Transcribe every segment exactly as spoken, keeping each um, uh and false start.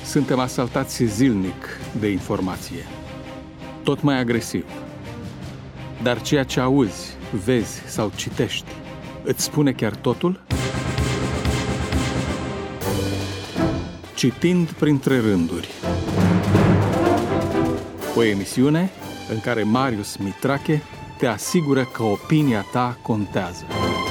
Suntem asaltați zilnic de informație, tot mai agresiv. Dar ceea ce auzi, vezi sau citești, îți spune chiar totul? Citind printre rânduri. O emisiune în care Marius Mitrache te asigură că opinia ta contează.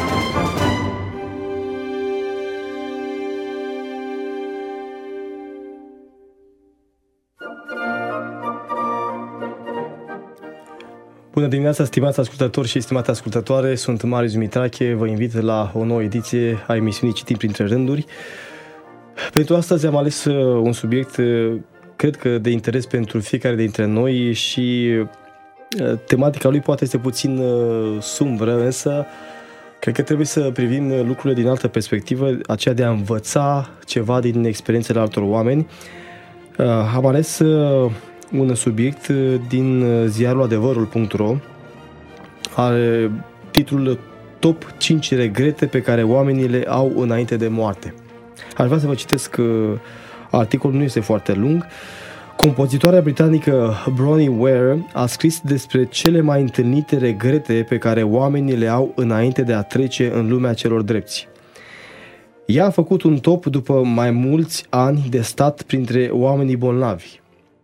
Bună dimineața, stimați ascultători și stimate ascultătoare, sunt Marius Mitrache, vă invit la o nouă ediție a emisiunii Citim printre rânduri. Pentru astăzi am ales un subiect, cred că de interes pentru fiecare dintre noi și tematica lui poate este puțin sumbră, însă cred că trebuie să privim lucrurile din altă perspectivă, aceea de a învăța ceva din experiențele altor oameni. Am ales un subiect din ziarul adevărul punct ro, are titlul Top cinci regrete pe care oamenii le au înainte de moarte. Aș vrea să vă citesc că articolul nu este foarte lung. Compozitoarea britanică Bronnie Ware a scris despre cele mai întâlnite regrete pe care oamenii le au înainte de a trece în lumea celor drepți. Ea a făcut un top după mai mulți ani de stat printre oamenii bolnavi.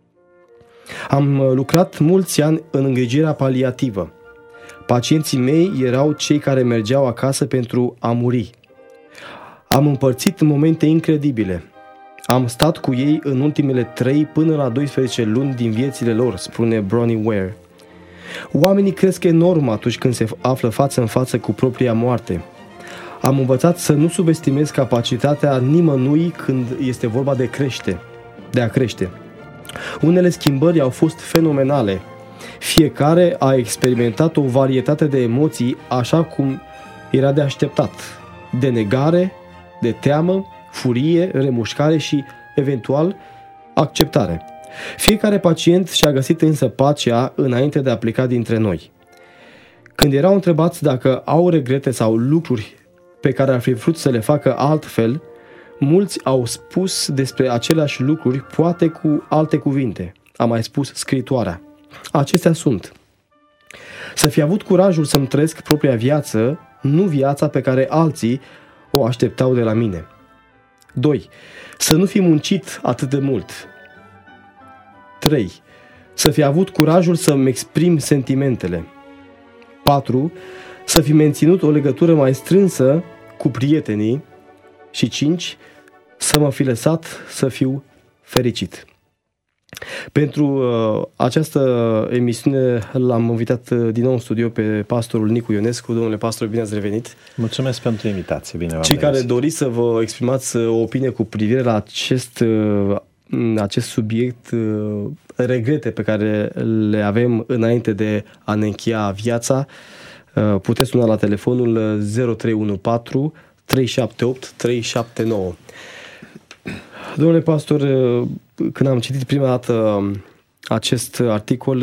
Am lucrat mulți ani în îngrijirea paliativă. Pacienții mei erau cei care mergeau acasă pentru a muri. Am împărțit momente incredibile. Am stat cu ei în ultimele trei până la doisprezece luni din viețile lor, spune Bronnie Ware. Oamenii cresc enorm atunci când se află față în față cu propria moarte. Am învățat să nu subestimez capacitatea nimănui când este vorba de crește, de a crește. Unele schimbări au fost fenomenale. Fiecare a experimentat o varietate de emoții așa cum era de așteptat. De negare, de teamă, furie, remușcare și, eventual, acceptare. Fiecare pacient și-a găsit însă pacea înainte de a pleca dintre noi. Când erau întrebați dacă au regrete sau lucruri pe care ar fi vrut să le facă altfel, mulți au spus despre aceleași lucruri, poate cu alte cuvinte. A mai spus scriitoarea. Acestea sunt: să fi avut curajul să-mi trăiesc propria viață, nu viața pe care alții o așteptau de la mine. doi. Să nu fi muncit atât de mult. trei. Să fi avut curajul să-mi exprim sentimentele. patru. Să fi menținut o legătură mai strânsă cu prietenii. Și cinci. Să mă fi lăsat să fiu fericit. Pentru uh, această emisiune l-am invitat uh, din nou în studio pe pastorul Nicu Ionescu. Domnule pastor, bine ați revenit! Mulțumesc pentru invitație, bine v-am Cei care regăsit. doriți să vă exprimați o opinie cu privire la acest, uh, acest subiect, uh, regrete pe care le avem înainte de a ne încheia viața, uh, puteți suna la telefonul zero trei unu patru trei șapte opt trei șapte nouă. Domnule pastor, când am citit prima dată acest articol,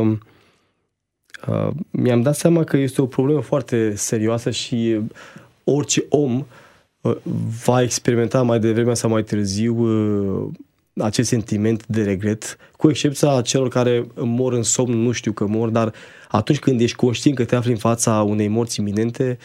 mi-am dat seama că este o problemă foarte serioasă și orice om va experimenta mai devreme sau mai târziu acest sentiment de regret, cu excepția celor care mor în somn, nu știu că mor, dar atunci când ești conștient că te afli în fața unei morți iminente,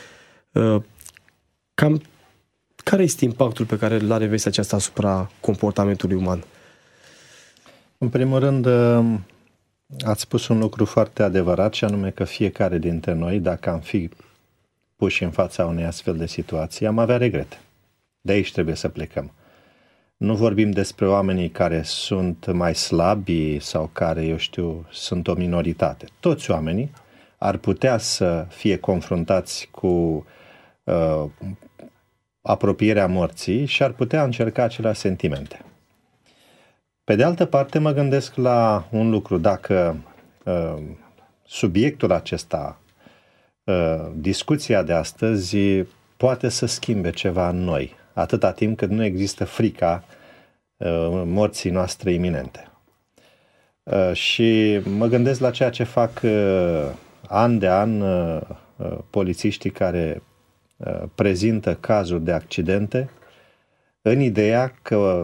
cam care este impactul pe care îl are vestea aceasta asupra comportamentului uman? În primul rând, ați spus un lucru foarte adevărat, și anume că fiecare dintre noi, dacă am fi puși în fața unei astfel de situații, am avea regrete. De aici trebuie să plecăm. Nu vorbim despre oamenii care sunt mai slabi sau care, eu știu, sunt o minoritate. Toți oamenii ar putea să fie confruntați cu uh, apropierea morții și ar putea încerca aceleași sentimente. Pe de altă parte, mă gândesc la un lucru. Dacă uh, subiectul acesta, uh, discuția de astăzi, poate să schimbe ceva în noi, atâta timp cât nu există frica uh, morții noastre iminente. Uh, și mă gândesc la ceea ce fac uh, an de an uh, uh, polițiștii care prezintă cazuri de accidente în ideea că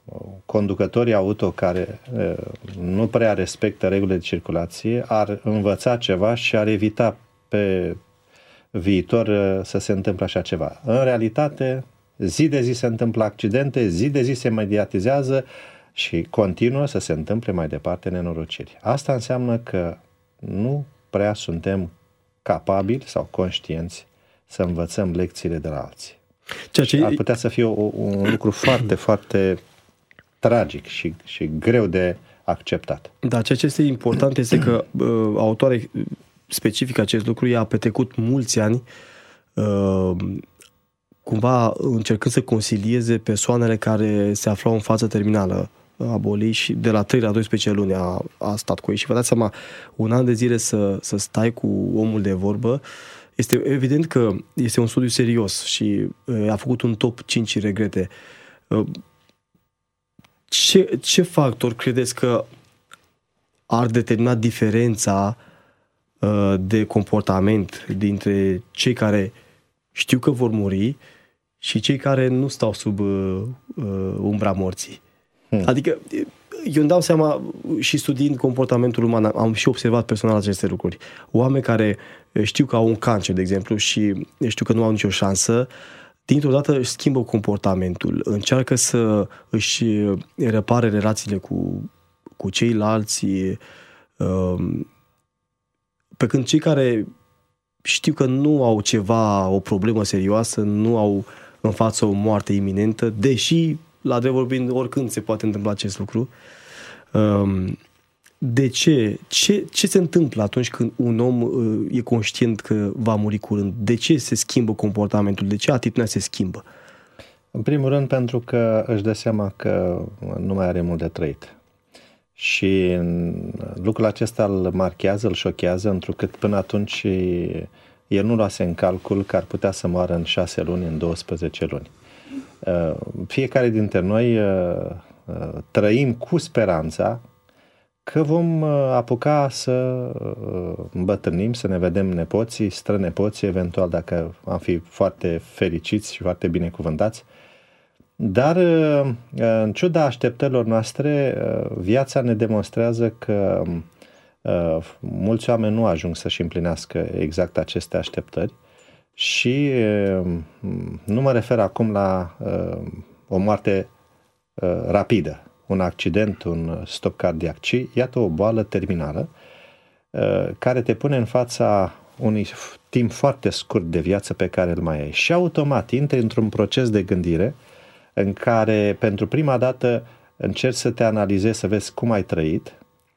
conducătorii auto care uh, nu prea respectă regulile de circulație ar învăța ceva și ar evita pe viitor uh, să se întâmple așa ceva. În realitate, zi de zi se întâmplă accidente, zi de zi se mediatizează și continuă să se întâmple mai departe nenorociri. Asta înseamnă că nu prea suntem capabili sau conștienți să învățăm lecțiile de la alții. Ceea ce ar putea să fie o, un lucru foarte, foarte tragic și, și greu de acceptat. Da, ceea ce este important este că uh, autoare specifică acest lucru, ea a petrecut mulți ani uh, cumva încercând să concilieze persoanele care se aflau în fază terminală a bolii și de la trei la doisprezece luni a, a stat cu ei. Și vă dați seama, un an de zile să, să stai cu omul de vorbă, este evident că este un studiu serios și uh, a făcut un top cinci regrete. Uh, ce, ce factor credeți că ar determina diferența uh, de comportament dintre cei care știu că vor muri și cei care nu stau sub uh, umbra morții? Hmm. Adică eu îmi dau seama și studiind comportamentul uman, am și observat personal aceste lucruri. Oameni care știu că au un cancer, de exemplu, și știu că nu au nicio șansă, dintr-o dată își schimbă comportamentul, încearcă să își repare relațiile cu, cu ceilalți, pe când cei care știu că nu au ceva, o problemă serioasă, nu au în față o moarte iminentă, deși, la drept vorbind, oricând se poate întâmpla acest lucru. De ce? Ce, ce se întâmplă atunci când un om e conștient că va muri curând? De ce se schimbă comportamentul? De ce atitudinea se schimbă? În primul rând pentru că își dă seama că nu mai are mult de trăit. Și lucrul acesta îl marchează, îl șochează, întrucât până atunci el nu luase în calcul că ar putea să moară în șase luni, în douăsprezece luni. Fiecare dintre noi trăim cu speranța că vom apuca să îmbătrânim, să ne vedem nepoții, strănepoții, eventual dacă am fi foarte fericiți și foarte binecuvântați. Dar, în ciuda așteptărilor noastre, viața ne demonstrează că mulți oameni nu ajung să-și împlinească exact aceste așteptări și nu mă refer acum la o moarte rapidă, un accident, un stop cardiac, ci iată o boală terminală care te pune în fața unui timp foarte scurt de viață pe care îl mai ai. Și automat intri într-un proces de gândire în care pentru prima dată încerci să te analizezi, să vezi cum ai trăit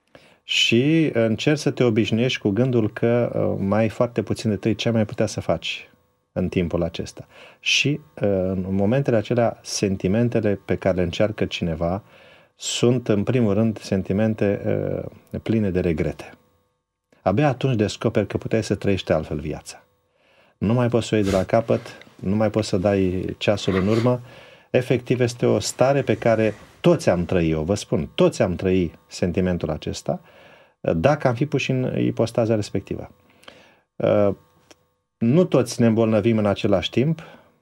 și încerci să te obișnuiești cu gândul că mai ai foarte puțin de trăit, ce mai putea să faci în timpul acesta. Și în momentele acelea, sentimentele pe care le încearcă cineva sunt, în primul rând, sentimente uh, pline de regrete. Abia atunci descoperi că puteai să trăiești altfel viața. Nu mai poți să o iei de la capăt, nu mai poți să dai ceasul în urmă. Efectiv, este o stare pe care toți am trăit-o, vă spun, toți am trăit sentimentul acesta, dacă am fi puși în ipostaza respectivă. Uh, nu toți ne îmbolnăvim în același timp,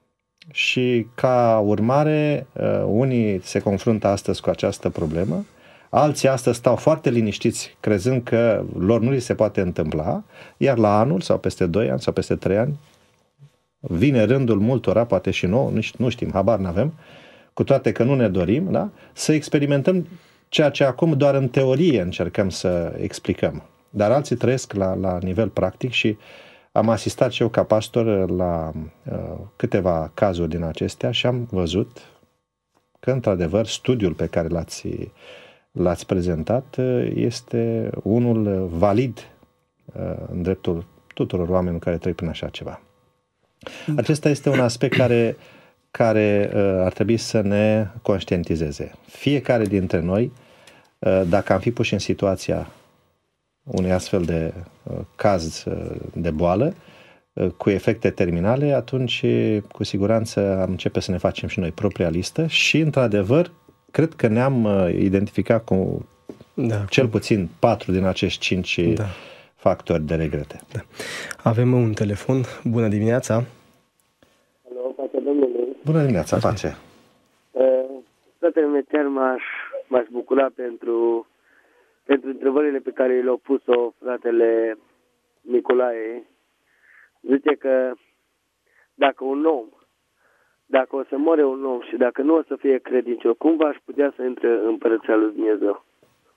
și ca urmare, unii se confruntă astăzi cu această problemă, alții astăzi stau foarte liniștiți crezând că lor nu li se poate întâmpla, iar la anul sau peste doi ani sau peste trei ani vine rândul multora, poate și nouă, nu știm, habar n-avem, cu toate că nu ne dorim, da? Să experimentăm ceea ce acum doar în teorie încercăm să explicăm. Dar alții trăiesc la, la nivel practic și am asistat și eu ca pastor la uh, câteva cazuri din acestea și am văzut că, într-adevăr, studiul pe care l-ați, l-ați prezentat este unul valid uh, în dreptul tuturor oamenilor care trec prin așa ceva. Acesta este un aspect care, care uh, ar trebui să ne conștientizeze. Fiecare dintre noi, uh, dacă am fi puși în situația unui astfel de uh, caz uh, de boală uh, cu efecte terminale, atunci cu siguranță am începe să ne facem și noi propria listă și, într-adevăr, cred că ne-am uh, identificat cu da, cel puțin patru din acești cinci da. factori de regrete. Da. Avem un telefon. Bună dimineața! Alo, pace Domnului! Bună dimineața, pace! Uh, fratele meu chiar m-aș, m-aș bucura pentru, pentru întrebările pe care le-a pus-o fratele Nicolae. Zice că dacă un om, dacă o să moare un om și dacă nu o să fie credincios, cum v-aș putea să intre în Împărăția lui Dumnezeu?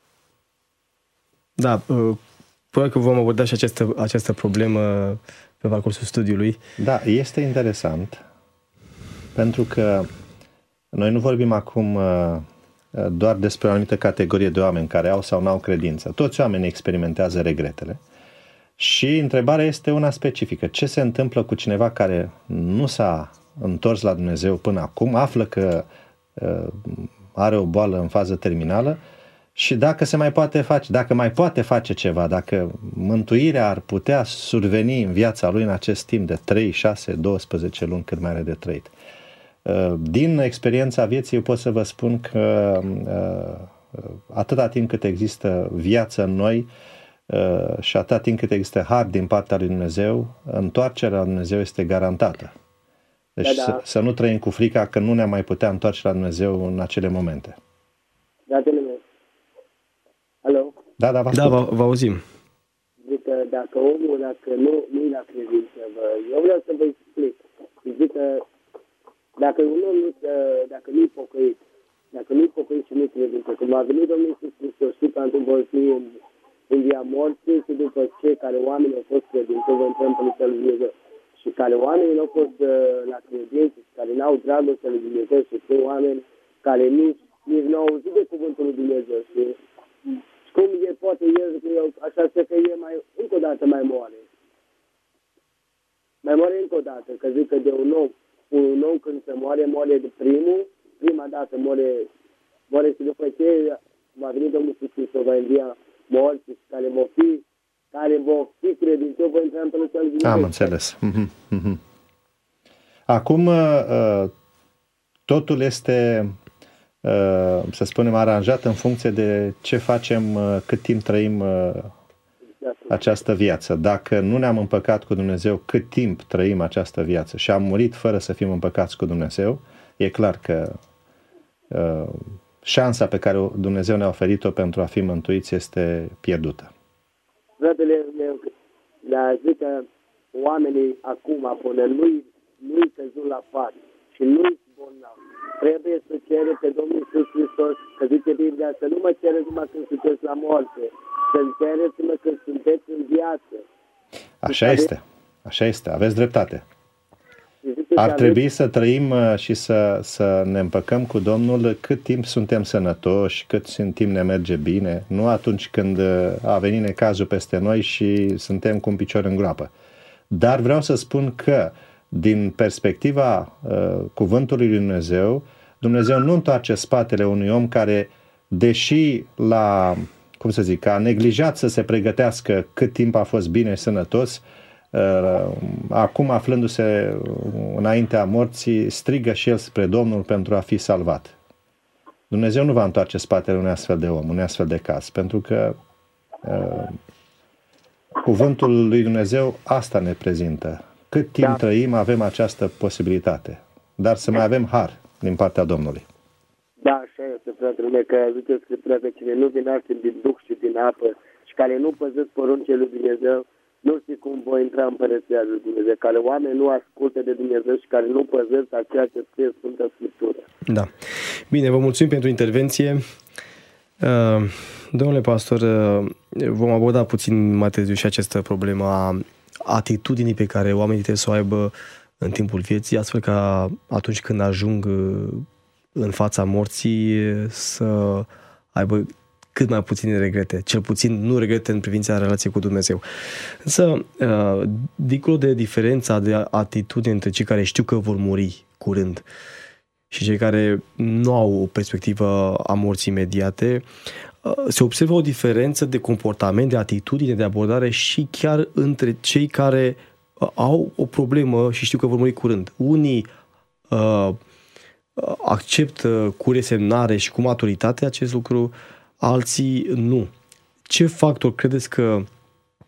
Da, probabil că vom aborda și această, această problemă pe parcursul studiului. Da, este interesant, pentru că noi nu vorbim acum doar despre o anumită categorie de oameni care au sau nu au credință. Toți oamenii experimentează regretele. Și întrebarea este una specifică. Ce se întâmplă cu cineva care nu s-a întors la Dumnezeu până acum, află că uh, are o boală în fază terminală și dacă se mai poate face, dacă mai poate face ceva, dacă mântuirea ar putea surveni în viața lui în acest timp de trei, șase, douăsprezece luni cât mai are de trăit. Uh, din experiența vieții eu pot să vă spun că uh, atâta timp cât există viață în noi, Uh, și atâta timp cât există har din partea lui Dumnezeu, întoarcerea la Dumnezeu este garantată. Deci da, da. Să, să nu trăim cu frica că nu ne mai putea întoarce la Dumnezeu în acele momente. Da, meu. Alo? Da, da, vă da, vă, vă auzim. Zic că dacă omul, dacă nu, nu-i la credință, eu vreau să vă explic. Zic că dacă un om nu, dacă nu-i pocăit, dacă nu-i pocăit și nu-i credință, cum a venit Domnul Iisus Hristos și ca într-un în în via morții și după ce care oamenii au fost credință, vă intrăm pe Împărăția lui Dumnezeu. Și care oamenii nu au fost uh, la credință și care n-au dragoste lui Dumnezeu și sunt oameni care nici, nici n-au auzit de cuvântul lui Dumnezeu. Și, și cum e, poate el, eu, așa zice că e mai, încă o dată mai moare. Mai moare încă o dată, că zic că de un om, un om când se moare, moare de primul, prima dată moare, moare și după ce va veni Domnul Iisus Hristos, va învia morți care vor fi, care vor fi credincioși, vor intra în Împărăția lui Dumnezeu. Am înțeles. Acum, totul este, să spunem, aranjat în funcție de ce facem, cât timp trăim această viață. Dacă nu ne-am împăcat cu Dumnezeu, cât timp trăim această viață și am murit fără să fim împăcați cu Dumnezeu, e clar că șansa pe care Dumnezeu ne-a oferit-o pentru a fi mântuiți este pierdută. Fratele meu, dar zic că oamenii acum, până nu-i, nu-i căzut la pat și nu-i bolnav, trebuie să cere pe Domnul Iisus Hristos, că zice Biblia, să nu mă cereți numai când sunteți la moarte, să-mi cereți-mă când sunteți în viață. Așa este, așa este, aveți dreptate. Ar trebui să trăim și să, să ne împăcăm cu Domnul cât timp suntem sănătoși, cât timp ne merge bine, nu atunci când a venit necazul peste noi și suntem cu un picior în groapă. Dar vreau să spun că, din perspectiva uh, cuvântului lui Dumnezeu, Dumnezeu nu întoarce spatele unui om care, deși la, cum să zic, a neglijat să se pregătească cât timp a fost bine și sănătos, acum aflându-se înaintea morții, strigă și el spre Domnul pentru a fi salvat. Dumnezeu nu va întoarce spatele unui astfel de om, unui astfel de caz, pentru că uh, cuvântul lui Dumnezeu asta ne prezintă. Cât timp da. trăim, avem această posibilitate, dar să mai avem har din partea Domnului. Da, așa este, fratele meu, că zice Scriptura că cine nu din arse din duh și din apă și care nu păzesc poruncile lui Dumnezeu, nu știu cum voi intra în Împărăția lui Dumnezeu, care oameni nu ascultă de Dumnezeu și care nu păzesc a ceea ce scrie Sfânta Scriptură. Da. Bine, vă mulțumim pentru intervenție. Uh, domnule pastor, uh, vom aborda puțin mai târziu și această problemă a atitudinii pe care oamenii trebuie să o aibă în timpul vieții, astfel ca atunci când ajung în fața morții să aibă cât mai puține regrete, cel puțin nu regrete în privința relației cu Dumnezeu. Însă, dincolo de diferența de atitudine între cei care știu că vor muri curând și cei care nu au o perspectivă a morții imediate, se observă o diferență de comportament, de atitudine, de abordare și chiar între cei care au o problemă și știu că vor muri curând. Unii uh, acceptă cu resemnare și cu maturitate acest lucru, alții nu. Ce factor credeți că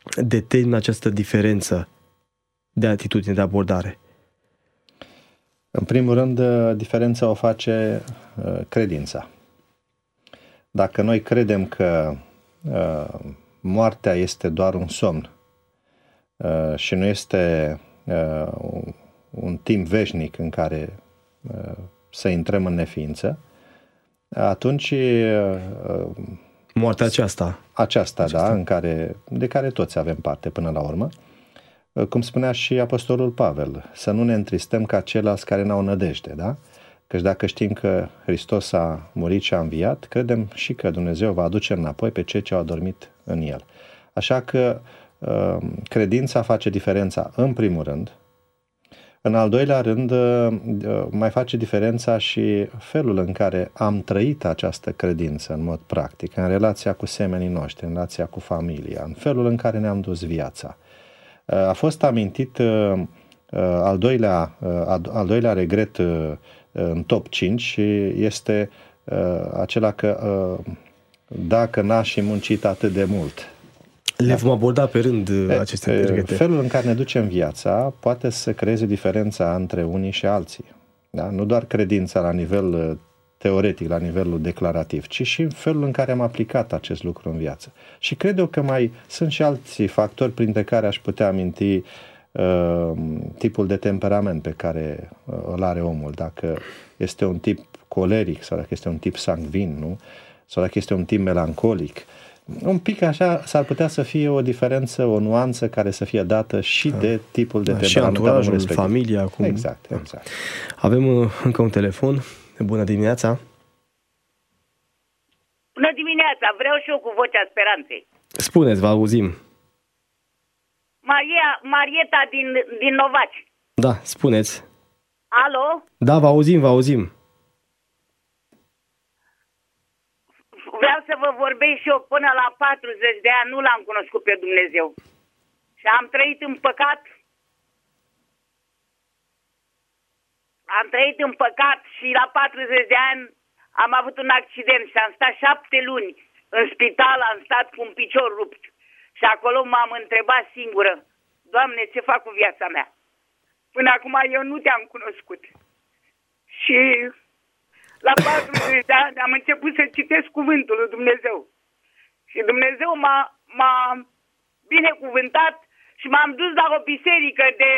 determină această diferență de atitudine, de abordare? În primul rând, diferența o face credința. Dacă noi credem că moartea este doar un somn și nu este un timp veșnic în care să intrăm în neființă, atunci moartea aceasta, aceasta, aceasta. Da, în care, de care toți avem parte până la urmă, cum spunea și Apostolul Pavel, să nu ne întristăm ca ceilalți care n-au nădejde, da? Căci dacă știm că Hristos a murit și a înviat, credem și că Dumnezeu va aduce înapoi pe cei ce au adormit în El. Așa că credința face diferența în primul rând. În al doilea rând, mai face diferența și felul în care am trăit această credință în mod practic, în relația cu semenii noștri, în relația cu familia, în felul în care ne-am dus viața. A fost amintit al doilea, al doilea regret în top cinci și este acela că dacă n-aș fi muncit atât de mult. Le vom aborda pe rând aceste regrete. Felul în care ne ducem viața poate să creeze diferența între unii și alții. Da? Nu doar credința la nivel teoretic, la nivelul declarativ, ci și în felul în care am aplicat acest lucru în viață. Și cred eu că mai sunt și alții factori printre care aș putea aminti uh, tipul de temperament pe care uh, îl are omul. Dacă este un tip coleric sau dacă este un tip sanguin, nu? Sau dacă este un tip melancolic. Un pic așa s-ar putea să fie o diferență, o nuanță care să fie dată și de tipul de da, temperament. Și anturajul, familia. Cum... Exact, exact. Avem uh, încă un telefon. Bună dimineața! Bună dimineața! Vreau și eu cu vocea speranței. Spuneți, vă auzim. Maria, Marieta din, din Novaci. Da, spuneți. Alo? Da, vă auzim, vă auzim. Vreau să vă vorbesc și eu până la patruzeci de ani nu l-am cunoscut pe Dumnezeu. Și am trăit în păcat. Am trăit în păcat și la patruzeci de ani am avut un accident și am stat șapte luni în spital, am stat cu un picior rupt. Și acolo m-am întrebat singură, Doamne, ce fac cu viața mea? Până acum eu nu te-am cunoscut. Și la patruzeci de ani am început să citesc cuvântul lui Dumnezeu. Și Dumnezeu m-a, m-a binecuvântat și m-am dus la o biserică de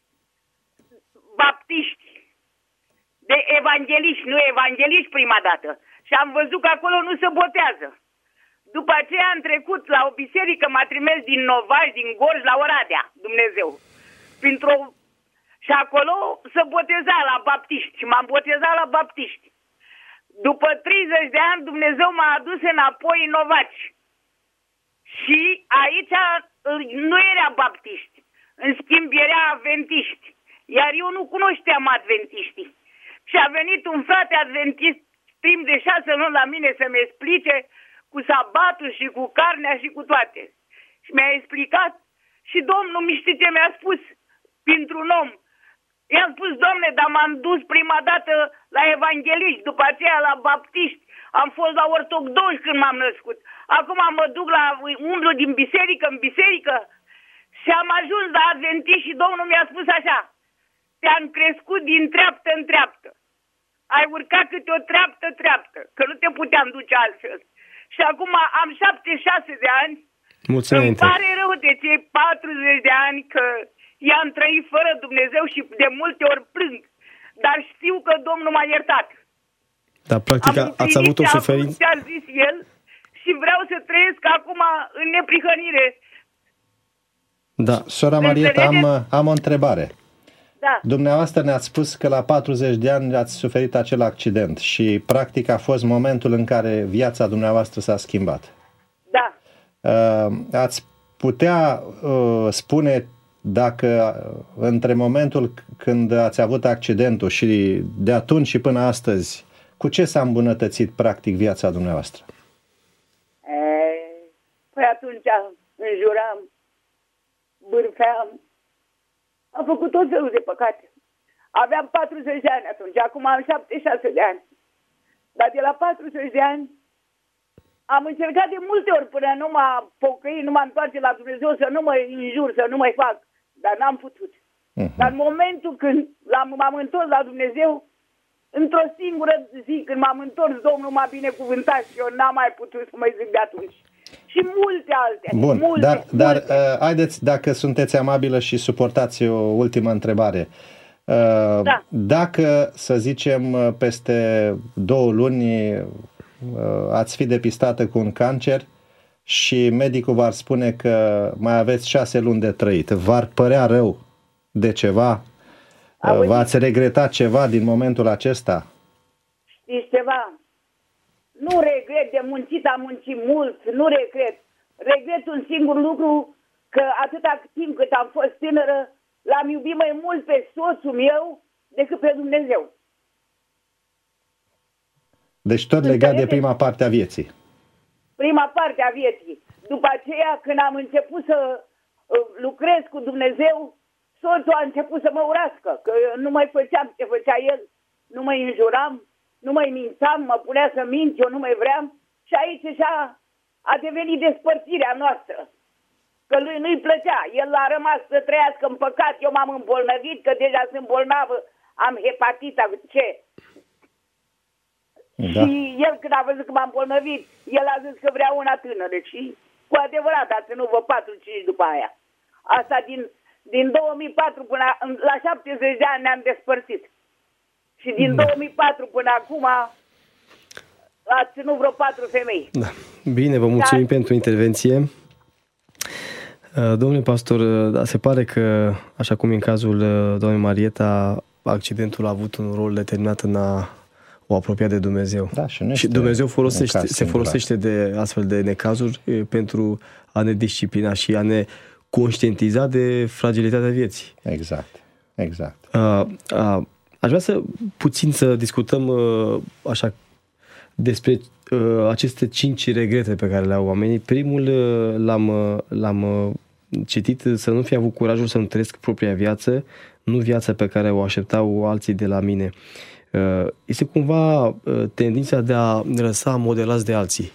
baptiști, de evangeliști, nu evangeliști prima dată. Și am văzut că acolo nu se botează. După aceea am trecut la o biserică, m-a trimis din Novaci, din Gorj, la Oradea, Dumnezeu. Printr-o... Și acolo se boteza la baptiști și m-am botezat la baptiști. După treizeci de ani Dumnezeu m-a adus înapoi în Novaci. Și aici nu era baptiști, în schimb era adventiști. Iar eu nu cunoșteam adventiștii. Și a venit un frate adventist timp de șase luni la mine să-mi explice cu sabatul și cu carnea și cu toate. Și mi-a explicat și Domnul, mi știi ce mi-a spus pentru un om. I-am spus, Doamne, dar m-am dus prima dată la evangeliști, după aceea la baptiști, am fost la ortodoxi când m-am născut. Acum mă duc la umblu din biserică în biserică și am ajuns la adventiști și Domnul mi-a spus așa, te-am crescut din treaptă în treaptă. Ai urcat câte o treaptă, treaptă, că nu te puteam duce altfel. Și acum am șaptezeci și șase de ani. Mulțumim. Îmi pare rău de cei patruzeci de ani că i-am trăit fără Dumnezeu și de multe ori plâng. Dar știu că Domnul m-a iertat. Dar practic ați avut o suferință. Ce a zis El și vreau să trăiesc acum în neprihănire. Da. Sora Marieta, am, am o întrebare. Da. Dumneavoastră ne-ați spus că la patruzeci de ani ați suferit acel accident și practic a fost momentul în care viața dumneavoastră s-a schimbat. Da. Uh, ați putea uh, spune dacă între momentul când ați avut accidentul și de atunci și până astăzi, cu ce s-a îmbunătățit practic viața dumneavoastră? E, păi atunci înjuram, bârfeam, am făcut tot felul de păcate. Aveam patruzeci de ani atunci, acum am șaptezeci și șase de ani. Dar de la patruzeci de ani am încercat de multe ori până nu m-a pocăit, nu m-a întoarce la Dumnezeu să nu mă înjur, să nu mai fac. Dar n-am putut. Uh-huh. Dar în momentul când m-am întors la Dumnezeu, într-o singură zi, când m-am întors, Domnul m-a binecuvântat și eu n-am mai putut să mai zic de atunci. Și multe alte. Bun, multe, dar, multe. dar uh, haideți, dacă sunteți amabilă și suportați o ultimă întrebare. Uh, da. Dacă, să zicem, peste două luni uh, ați fi depistată cu un cancer și medicul v-ar spune că mai aveți șase luni de trăit, v-ar părea rău de ceva? Uh, v-ați regretat ceva din momentul acesta? Știți ceva? Nu regret, de muncit am muncit mult, nu regret. Regret un singur lucru, că atâta timp cât am fost tânără, l-am iubit mai mult pe soțul meu decât pe Dumnezeu. Deci tot legat de prima parte a vieții. Prima parte a vieții. După aceea, când am început să lucrez cu Dumnezeu, soțul a început să mă urască, că nu mai făceam ce făcea el, nu mai înjuram, nu mai mințam, mă punea să mint, eu nu mai vreau. Și aici așa a devenit despărțirea noastră. Că lui nu-i plăcea. El a rămas să trăiască în păcat. Eu m-am îmbolnăvit, că deja sunt bolnavă. Am hepatita C. Da. Și el, când a văzut că m-am îmbolnăvit, el a zis că vrea una tânără. Și cu adevărat a ținut vă patru cinci după aia. Asta din, din două mii patru până la șaptezeci de ani ne-am despărțit. Și din da. două mii patru până acum a ținut vreo patru femei. Da. Bine, vă mulțumim Dar... pentru intervenție. Domnule pastor, da, se pare că, așa cum în cazul doamnei Marieta, accidentul a avut un rol determinat în a o apropia de Dumnezeu. Da, și, și Dumnezeu folosește, se folosește de astfel de necazuri pentru a ne disciplina și a ne conștientiza de fragilitatea vieții. Exact, exact. A, a, aș vrea să puțin să discutăm așa despre aceste cinci regrete pe care le au oamenii. Primul l-am, l-am citit, să nu fi avut curajul să-mi trăiesc propria viață, nu viața pe care o așteptau alții de la mine. Este cumva tendința de a ne lăsa modelați de alții.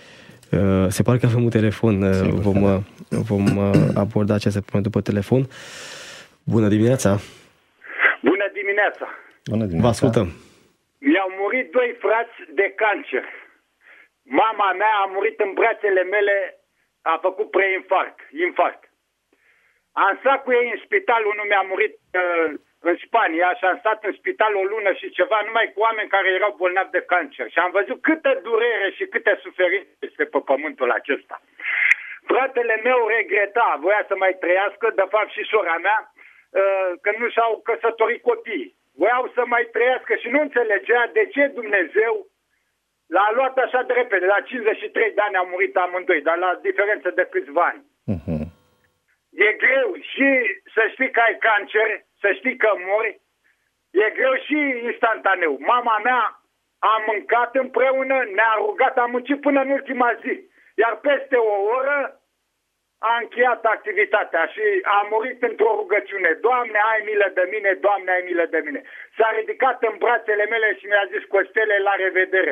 Se pare că avem un telefon. Sigur, vom, da. vom aborda această problemă după telefon. Bună dimineața! Bună dimineața! Bună dimineața! Vă ascultăm! Mi-au murit doi frați de cancer. Mama mea a murit în brațele mele, a făcut preinfarct, infarct. Am stat cu ei în spital, unul mi-a murit uh, în Spania și am stat în spital o lună și ceva, numai cu oameni care erau bolnavi de cancer. Și am văzut câtă durere și câte suferințe este pe pământul acesta. Fratele meu regreta, voia să mai trăiască, de fapt și sora mea, uh, că nu și-au căsătorit copiii. Voiau să mai trăiască și nu înțelegea de ce Dumnezeu l-a luat așa de repede. La cincizeci și trei de ani au murit amândoi, dar la diferență de câțiva ani. Uh-huh. E greu și să știi că ai cancer, să știi că mori, e greu și instantaneu. Mama mea a mâncat împreună, ne-a rugat, am muncit până în ultima zi. Iar peste o oră a încheiat activitatea și a murit într-o rugăciune. Doamne, ai milă de mine, Doamne, ai milă de mine. S-a ridicat în brațele mele și mi-a zis, Costele, la revedere.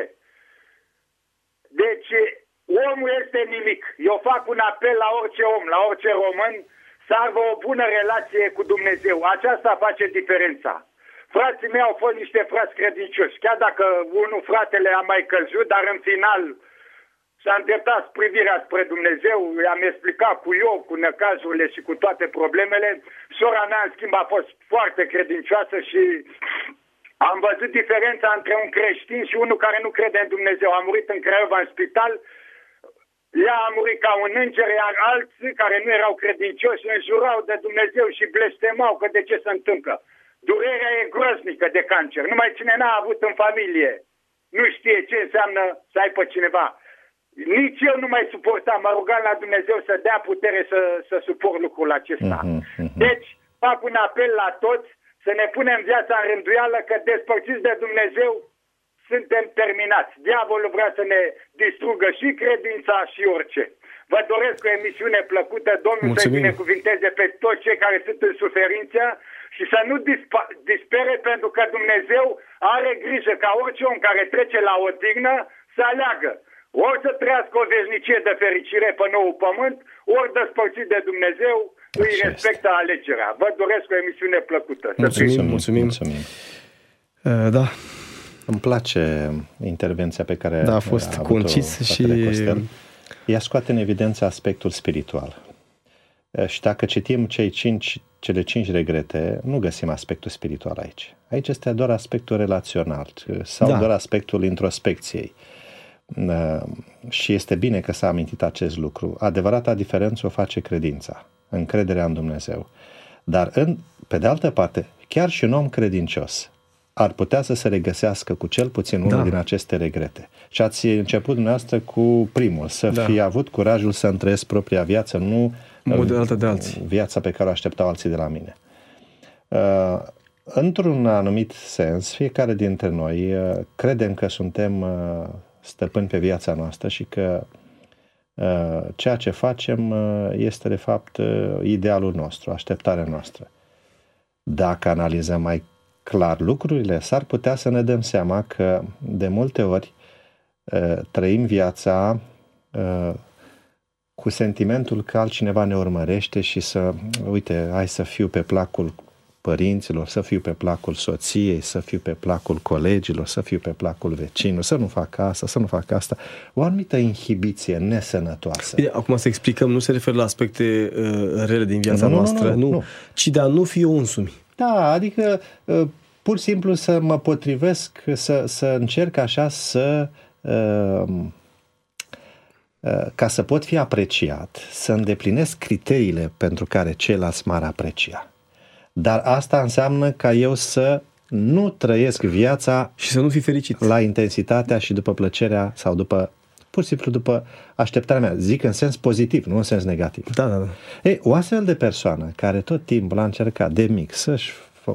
Deci, omul este nimic. Eu fac un apel la orice om, la orice român, să aibă o bună relație cu Dumnezeu. Aceasta face diferența. Frații mei au fost niște frați credincioși. Chiar dacă unul, fratele, a mai căzut, dar în final s-a îndreptat privirea spre Dumnezeu, i-am explicat cu eu, cu năcazurile și cu toate problemele. Sora mea, în schimb, a fost foarte credincioasă și am văzut diferența între un creștin și unul care nu crede în Dumnezeu. A murit în Craiova, în spital. Ea a murit ca un înger, iar alții care nu erau credincioși înjurau de Dumnezeu și blestemau că de ce se întâmplă. Durerea e groaznică de cancer. Numai cine n-a avut în familie nu știe ce înseamnă să ai pe cineva. Nici eu nu mai suportam. Mă rugam la Dumnezeu să dea putere să, să suport lucrul acesta. Uh-huh, uh-huh. Deci fac un apel la toți să ne punem viața în rânduială, că despărțiți de Dumnezeu suntem terminați. Diavolul vrea să ne distrugă și credința și orice. Vă doresc o emisiune plăcută. Domnul să-i binecuvinteze pe toți cei care sunt în suferință și să nu dispa- dispere, pentru că Dumnezeu are grijă ca orice om care trece la odihnă să aleagă. Ori să trăiască o veșnicie de fericire pe nou pământ, ori despărțit de Dumnezeu îi respectă alegerea. Vă doresc o emisiune plăcută. Mulțumim, mulțumim. mulțumim. Uh, da. Îmi place intervenția pe care da, a fost a concis și... Ea scoate în evidență aspectul spiritual. Și dacă citim cei cinci, cele cinci regrete, nu găsim aspectul spiritual aici. Aici este doar aspectul relațional sau da. doar aspectul introspecției. Și este bine că s-a amintit acest lucru. Adevărata diferență o face credința, încrederea în Dumnezeu. Dar, în, pe de altă parte, chiar și un om credincios ar putea să se regăsească cu cel puțin unul da. din aceste regrete. Și ați început dumneavoastră cu primul, să da. fi avut curajul să îmi trăiesc propria viață, nu modelată de alții. Viața pe care o așteptau alții de la mine. Uh, într-un anumit sens, fiecare dintre noi uh, credem că suntem uh, stăpâni pe viața noastră și că uh, ceea ce facem uh, este de fapt uh, idealul nostru, așteptarea noastră. Dacă analizăm mai clar lucrurile, s-ar putea să ne dăm seama că de multe ori uh, trăim viața uh, cu sentimentul că altcineva ne urmărește și să, uite, hai să fiu pe placul părinților, să fiu pe placul soției, să fiu pe placul colegilor, să fiu pe placul vecinului, să nu fac asta, să nu fac asta. O anumită inhibiție nesănătoasă. Bine, acum să explicăm, nu se referă la aspecte uh, rele din viața nu, nu, noastră, nu, nu, nu, nu, ci de a nu fi eu însumi. Da, adică uh, pur și simplu să mă potrivesc, să, să încerc așa să... Uh, ca să pot fi apreciat, să îndeplinesc criteriile pentru care ceilalți m-ar aprecia. Dar asta înseamnă ca eu să nu trăiesc viața și să nu fi fericit la intensitatea și după plăcerea sau după, pur și simplu după așteptarea mea. Zic în sens pozitiv, nu în sens negativ. Da, da, da. Ei, o astfel de persoană care tot timpul a încercat de mic să-și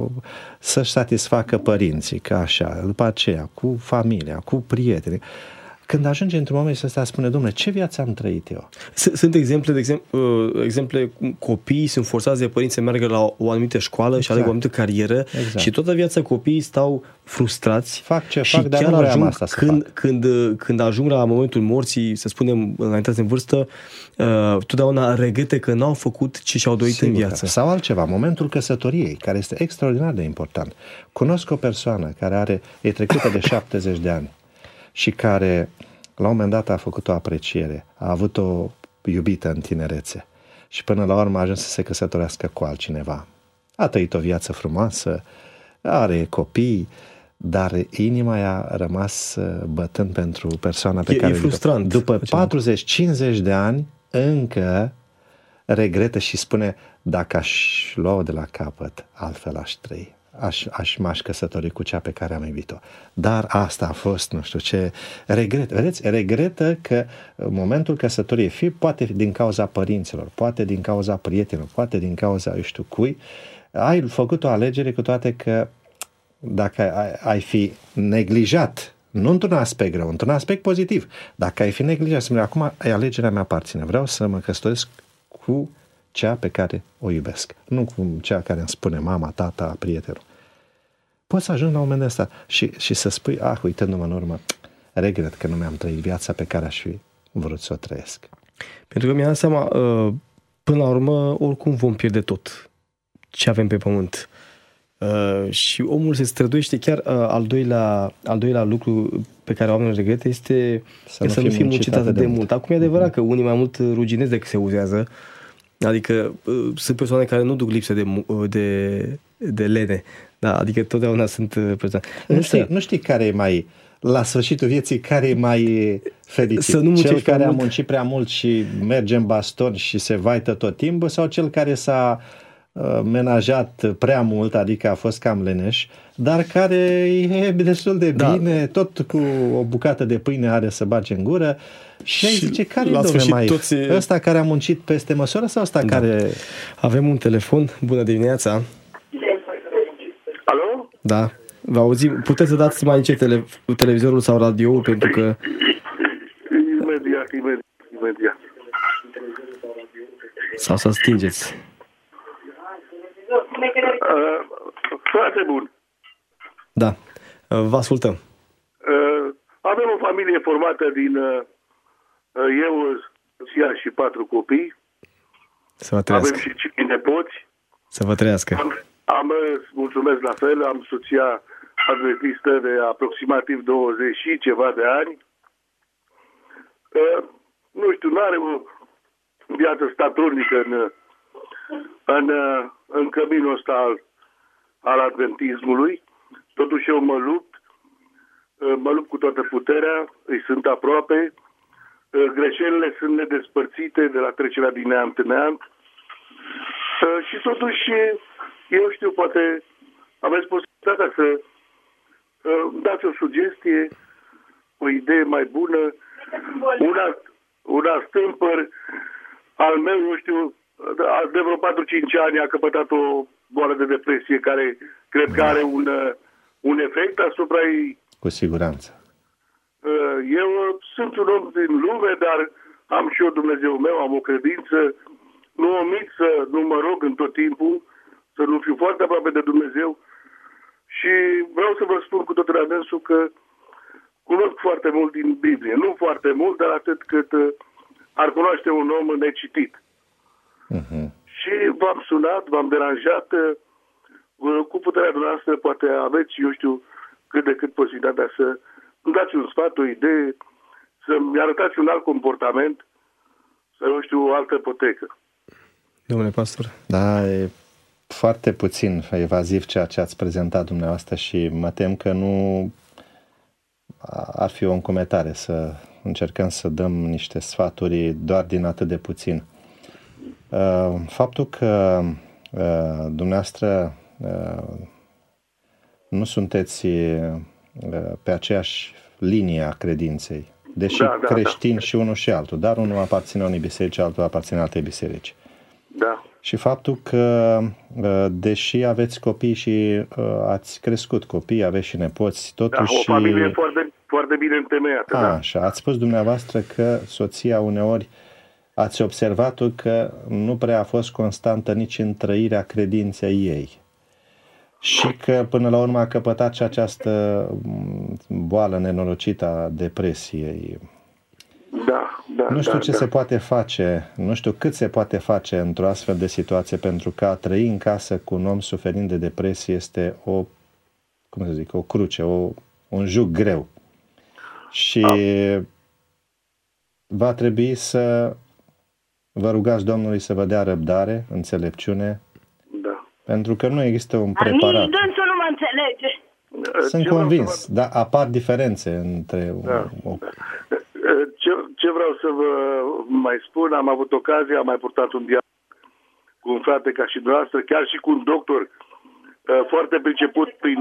să-și satisfacă părinții, ca așa, după aceea, cu familia, cu prietenii, când ajunge într-un moment și ăsta spune, dom'le, ce viață am trăit eu? Sunt exemple, de exemplu, exemple, copiii sunt forțați de părinți să meargă la o anumită școală exact. și aleg o anumită carieră exact. și toată viața copiii stau frustrați. Fac ce și fac, dar chiar nu ajung, asta să când, fac. când, când ajung la momentul morții, să spunem, înaintați în vârstă, uh, totdeauna regrete că n-au făcut ce și-au dorit Sigur, în viață. Sau altceva, momentul căsătoriei, care este extraordinar de important. Cunosc o persoană care are, e trecută de șaptezeci de ani și care la un moment dat a făcut o apreciere, a avut o iubită în tinerețe și până la urmă a ajuns să se căsătorească cu altcineva. A trăit o viață frumoasă, are copii, dar inima i-a rămas bătând pentru persoana pe e, care... E frustrant. După patruzeci cincizeci de ani, încă regretă și spune, dacă aș lua de la capăt, altfel aș trăi. Aș, aș m-aș căsători cu cea pe care am iubit-o. Dar asta a fost, nu știu ce, regret. Vedeți? Regretă că în momentul căsătoriei, fie poate din cauza părinților, poate din cauza prietenilor, poate din cauza, eu știu cui, ai făcut o alegere cu toate că dacă ai, ai fi neglijat, nu într-un aspect rău, într-un aspect pozitiv, dacă ai fi neglijat, să-mi acum alegerea mea aparține, vreau să mă căsătoresc cu cea pe care o iubesc, nu cu cea care îmi spune mama, tata, prietenul. Poți să ajungi la un moment ăsta și, și să spui, ah, uitându-mă în urmă, regret că nu mi-am trăit viața pe care aș fi vrut să o trăiesc. Pentru că mi-am dat seama, până la urmă, oricum vom pierde tot ce avem pe pământ. Și omul se străduiește, chiar al doilea, al doilea lucru pe care oamenii regrete este să, să nu fie muncit atât de mult. mult. Acum e adevărat mm-hmm. că unii mai mult ruginesc decât se uzează. Adică uh, sunt persoane care nu duc lipsă de, de, de lene. Da, adică totdeauna sunt prezente. Nu știi, nu știi care e mai, la sfârșitul vieții, care e mai fericit? Să nu cel care mult. a muncit prea mult și merge în baston și se vaită tot timpul sau cel care s-a uh, menajat prea mult, adică a fost cam leneș, dar care e destul de da. bine, tot cu o bucată de pâine are să bage în gură. Și ai zice, care e domnule mai toți... ăsta care a muncit peste măsură sau ăsta da. care... Avem un telefon. Bună dimineața. Alo? Da. Vă auzim. Puteți să dați mai încet tele... televizorul sau radioul pentru că... Imediat, imediat, imediat. Sau să stingeți. Uh, foarte bun. Da. Vă ascultăm. Uh, avem o familie formată din... Uh, eu, soția și patru copii. Să vă trăiască. Avem și cinci nepoți. Să vă trăiască. Am, am, mulțumesc la fel, am soția adventistă de aproximativ douăzeci și ceva de ani. Uh, nu știu, nu are o viață statornică în, în, în căminul ăsta al, al adventismului. Totuși eu mă lupt, uh, mă lupt cu toată puterea, îi sunt aproape. Uh, greșelile sunt nedespărțite de la trecerea din neant în neant. Uh, și totuși, eu știu, poate aveți posibilitatea să uh, dați o sugestie, o idee mai bună, una, una stâmpăr al meu, nu știu, de vreo patru-cinci ani a căpătat o boală de depresie care cred că are un, un efect asupra ei. Cu siguranță. Eu sunt un om din lume, dar am și eu Dumnezeu meu, am o credință, nu omit să nu mă rog în tot timpul, să nu fiu foarte aproape de Dumnezeu și vreau să vă spun cu tot rădânsul că cunosc foarte mult din Biblie. Nu foarte mult, dar atât cât ar cunoaște un om necitit. Uh-huh. Și v-am sunat, v-am deranjat. Cu puterea dumneavoastră poate aveți, eu știu, cât de cât posibilitatea să îmi dați un sfat, o idee, să-mi arătați un alt comportament, să nu știu, o altă potecă. Domnule pastor? Da, e foarte puțin evaziv ceea ce ați prezentat dumneavoastră și mă tem că nu ar fi o încumetare să încercăm să dăm niște sfaturi doar din atât de puțin. Faptul că dumneavoastră nu sunteți pe aceeași linie a credinței, deși da, da, creștini da. Și unul și altul, dar unul aparține unei biserici, altul aparține altei biserici. Da. Și faptul că, deși aveți copii și ați crescut copii, aveți și nepoți, totuși... Da, o familie foarte, foarte bine întemeiată. A, da. Așa, ați spus dumneavoastră că soția uneori ați observat-o că nu prea a fost constantă nici în trăirea credinței ei. Și că până la urmă a căpătat și această boală nenorocită a depresiei. Da, da, nu știu da, ce da. se poate face, nu știu cât se poate face într-o astfel de situație, pentru că a trăi în casă cu un om suferind de depresie este o, cum să zic, o cruce, o, un jug greu. Și ah. va trebui să vă rugați Domnului să vă dea răbdare, înțelepciune, da. Pentru că nu există un preparat. Nici dânsul nu mă înțelege. Sunt ce convins, vă... dar apar diferențe între... Da. O... Ce, ce vreau să vă mai spun, am avut ocazia, am mai purtat un dialog cu un frate ca și dumneavoastră, chiar și cu un doctor foarte priceput prin...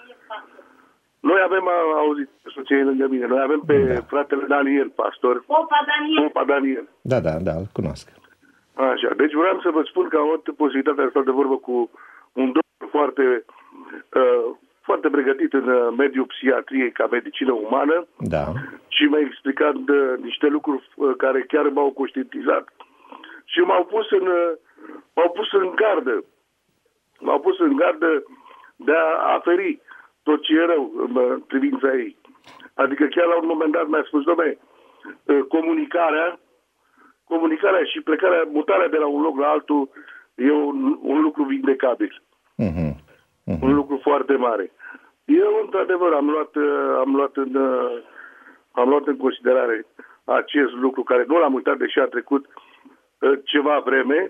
Noi avem, auzit soției lângă mine, noi avem pe da. fratele Daniel, pastor. Popa Daniel. Popa Daniel. Da, da, da, îl cunosc. Așa, deci vreau să vă spun că am avut posibilitatea de a sta de vorbă cu un doctor foarte, uh, foarte pregătit în mediul psihiatriei ca medicină umană. Da. Și mi-a explicat uh, niște lucruri uh, care chiar m-au conștientizat și m-au pus în, uh, m-au pus în gardă. M-au pus în gardă de a aferi tot ce e rău în privința ei. Adică chiar la un moment dat mi-a spus, dom'le, comunicarea, comunicarea și plecarea, mutarea de la un loc la altul e un, un lucru vindecabil. Uh-huh. Uh-huh. Un lucru foarte mare. Eu, într-adevăr, am luat, am luat în, am luat în considerare acest lucru, care nu l-am uitat, deși a trecut ceva vreme.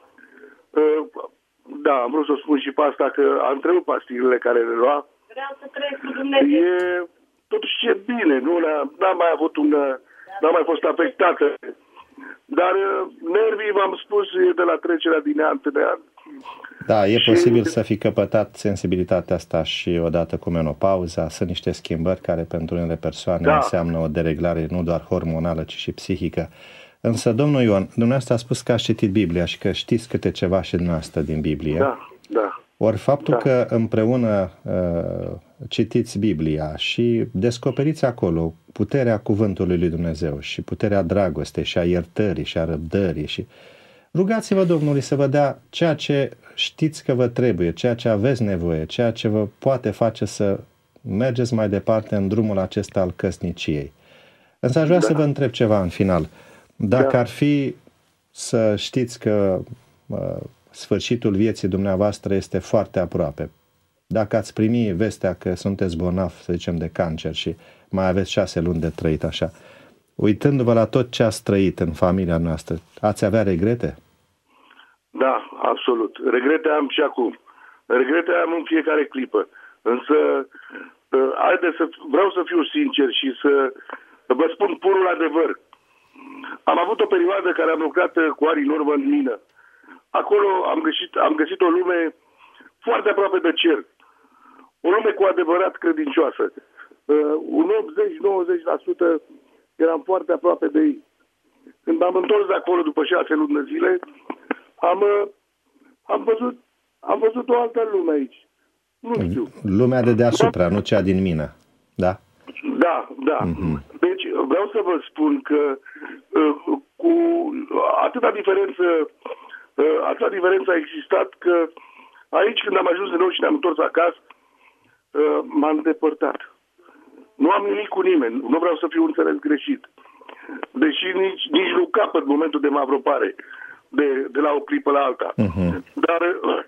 Da, am vrut să spun și pe asta, că am întrebat pastilele care le lua. Vreau să trăiesc cu Dumnezeu. E, totuși e bine, nu? N-am mai avut un... N-am mai fost afectată. Dar nervii, v-am spus, e de la trecerea din an pe an. Da, e și... posibil să fi căpătat sensibilitatea asta și odată cu menopauza. Sunt niște schimbări care pentru unele persoane da. înseamnă o dereglare nu doar hormonală, ci și psihică. Însă, domnul Ion, dumneavoastră a spus că ați citit Biblia și că știți câte ceva și dumneavoastră din Biblie. Da, da. Ori faptul da. că împreună uh, citiți Biblia și descoperiți acolo puterea cuvântului lui Dumnezeu și puterea dragostei și a iertării și a răbdării și rugați-vă Domnului să vă dea ceea ce știți că vă trebuie, ceea ce aveți nevoie, ceea ce vă poate face să mergeți mai departe în drumul acesta al căsniciei. Însă aș vrea da. să vă întreb ceva în final. Dacă da. ar fi să știți că sfârșitul vieții dumneavoastră este foarte aproape. Dacă ați primi vestea că sunteți bolnav, să zicem, de cancer și mai aveți șase luni de trăit așa, uitându-vă la tot ce ați trăit în familia noastră, ați avea regrete? Da, absolut. Regrete am și acum. Regrete am în fiecare clipă. Însă, haide să, vreau să fiu sincer și să vă spun purul adevăr. Am avut o perioadă care am lucrat cu ani în urmă în mină. Acolo am găsit, am găsit o lume foarte aproape de cer. O lume cu adevărat credincioasă. Un optzeci nouăzeci la sută eram foarte aproape de ei. Când am întors de acolo după șase luni de zile, am, am, văzut, am văzut o altă lume aici. Nu știu. Lumea de deasupra, nu cea din mină. Da? Da, da. Mm-hmm. Deci vreau să vă spun că cu atâta diferență, atâta diferență a existat că aici când am ajuns din nou și ne-am întors acasă, m-am îndepărtat. Nu am nimic cu nimeni. Nu vreau să fiu înțeles greșit. Deși nici, nici nu capăt momentul de mavropare de, de la o clipă la alta. Uh-huh. Dar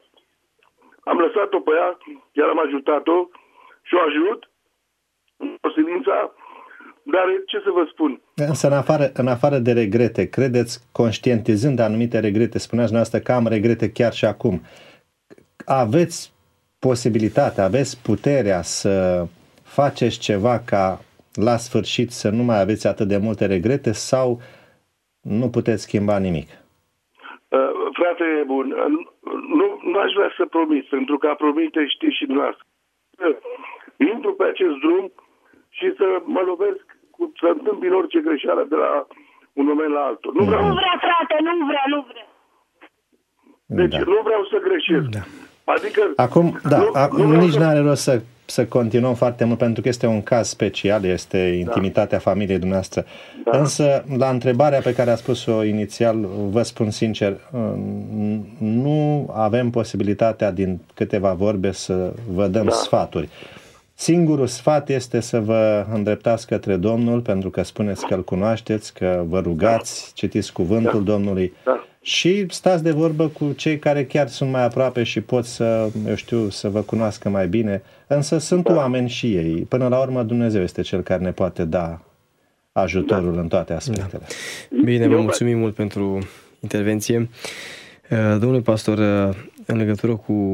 am lăsat-o pe ea, chiar am ajutat-o și o ajut o silința, dar ce să vă spun? Însă în afară, în afară de regrete, credeți, conștientizând anumite regrete, spuneați noastră că am regrete chiar și acum, aveți posibilitatea, aveți puterea să faceți ceva ca la sfârșit să nu mai aveți atât de multe regrete sau nu puteți schimba nimic? Uh, frate bun, nu, nu aș vrea să promit, pentru că a promite știți și dumneavoastră. Intru pe acest drum și să mă lovesc, cu, să întâmpin orice greșeală de la un moment la altul. Nu, vreau... nu vrea, frate, nu vrea, nu vrea. Deci da. Nu vreau să greșesc. Da. Adică... Acum, da, nu, acum nu nici să... n-are rost să, să continuăm foarte mult, pentru că este un caz special, este intimitatea da. familiei dumneavoastră. Da. Însă, la întrebarea pe care a spus-o inițial, vă spun sincer, nu avem posibilitatea din câteva vorbe să vă dăm da. sfaturi. Singurul sfat este să vă îndreptați către Domnul, pentru că spuneți că îl cunoașteți, că vă rugați, citiți cuvântul da. Domnului da. și stați de vorbă cu cei care chiar sunt mai aproape și pot să, eu știu, să vă cunoască mai bine. Însă sunt da. oameni și ei. Până la urmă Dumnezeu este Cel care ne poate da ajutorul da. în toate aspectele. Da. Bine, vă mulțumim mult pentru intervenție. Domnule pastor, în legătură cu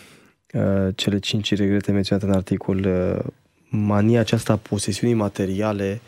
cele cinci regrete menționate în articol, mania aceasta a posesiunii materiale,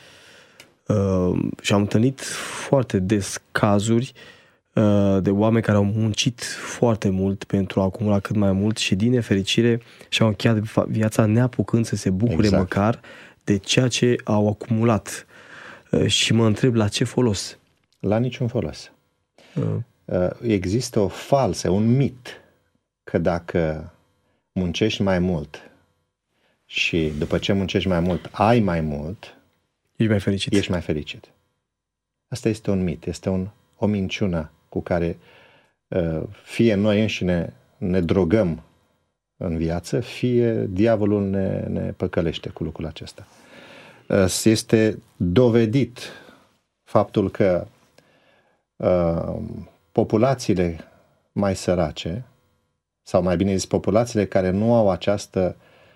și am întâlnit foarte des cazuri de oameni care au muncit foarte mult pentru a acumula cât mai mult și din nefericire și-au încheiat viața neapucând să se bucure exact. măcar de ceea ce au acumulat. Și mă întreb, la ce folos? La niciun folos. Uh. Există o falsă, un mit, că dacă muncești mai mult și după ce muncești mai mult, ai mai mult, ești mai fericit. Ești mai fericit. Asta este un mit, este un, o minciună cu care uh, fie noi înșine ne drogăm în viață, fie diavolul ne, ne păcălește cu lucrul acesta. Uh, este dovedit faptul că uh, populațiile mai sărace, sau mai bine zis, populațiile care nu au această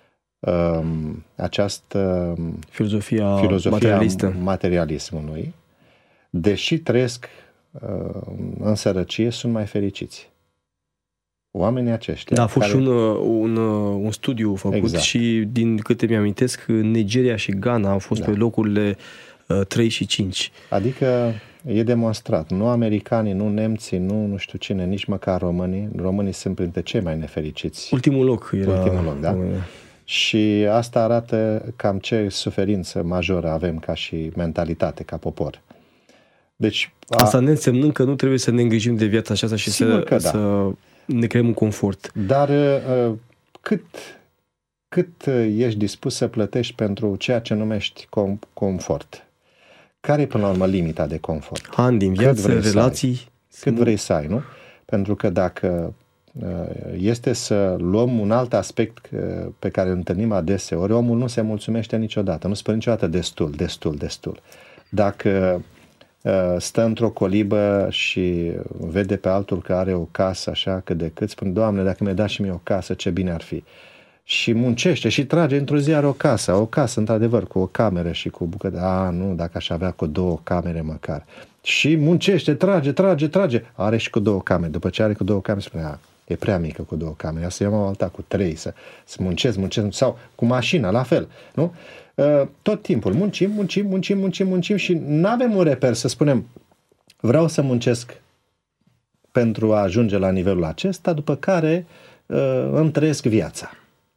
um, această filozofia, filozofia materialistă. materialismului, deși trăiesc uh, în sărăcie, sunt mai fericiți. Oamenii aceștia. Da, a fost care... și un, un, un studiu făcut exact. și din câte mi-amintesc, Nigeria și Ghana au fost da. pe locurile uh, trei și cinci. Adică e demonstrat. Nu americanii, nu nemții, nu nu știu cine, nici măcar românii. Românii sunt printre cei mai nefericiți. Ultimul loc era... Ultimul loc, da. România. Și asta arată cam ce suferință majoră avem ca și mentalitate, ca popor. Deci, a... Asta ne însemnând că nu trebuie să ne îngrijim de viața aceasta și să, da. să ne creăm un confort. Dar cât, cât ești dispus să plătești pentru ceea ce numești com- confort? Care e până la urmă limita de confort? Ani din viață, relații... Cât vrei să ai, nu? Pentru că dacă este să luăm un alt aspect pe care îl întâlnim adeseori, omul nu se mulțumește niciodată, nu spune niciodată destul, destul, destul. Dacă stă într-o colibă și vede pe altul că are o casă așa cât de cât, spune, Doamne, dacă mi-ai dat și mie o casă, ce bine ar fi. Și muncește și trage, într-o zi are o casă, o casă într-adevăr, cu o cameră și cu o bucătă. A, nu, dacă aș avea cu două camere măcar. Și muncește, trage, trage, trage. Are și cu două camere. După ce are cu două camere, spune, a, e prea mică cu două camere, să iau alta cu trei, să, să muncesc, muncesc, sau cu mașina, la fel, nu? Tot timpul muncim, muncim, muncim, muncim, muncim și nu avem un reper să spunem, vreau să muncesc pentru a ajunge la nivelul acesta, după care uh, îmi trăiesc viața.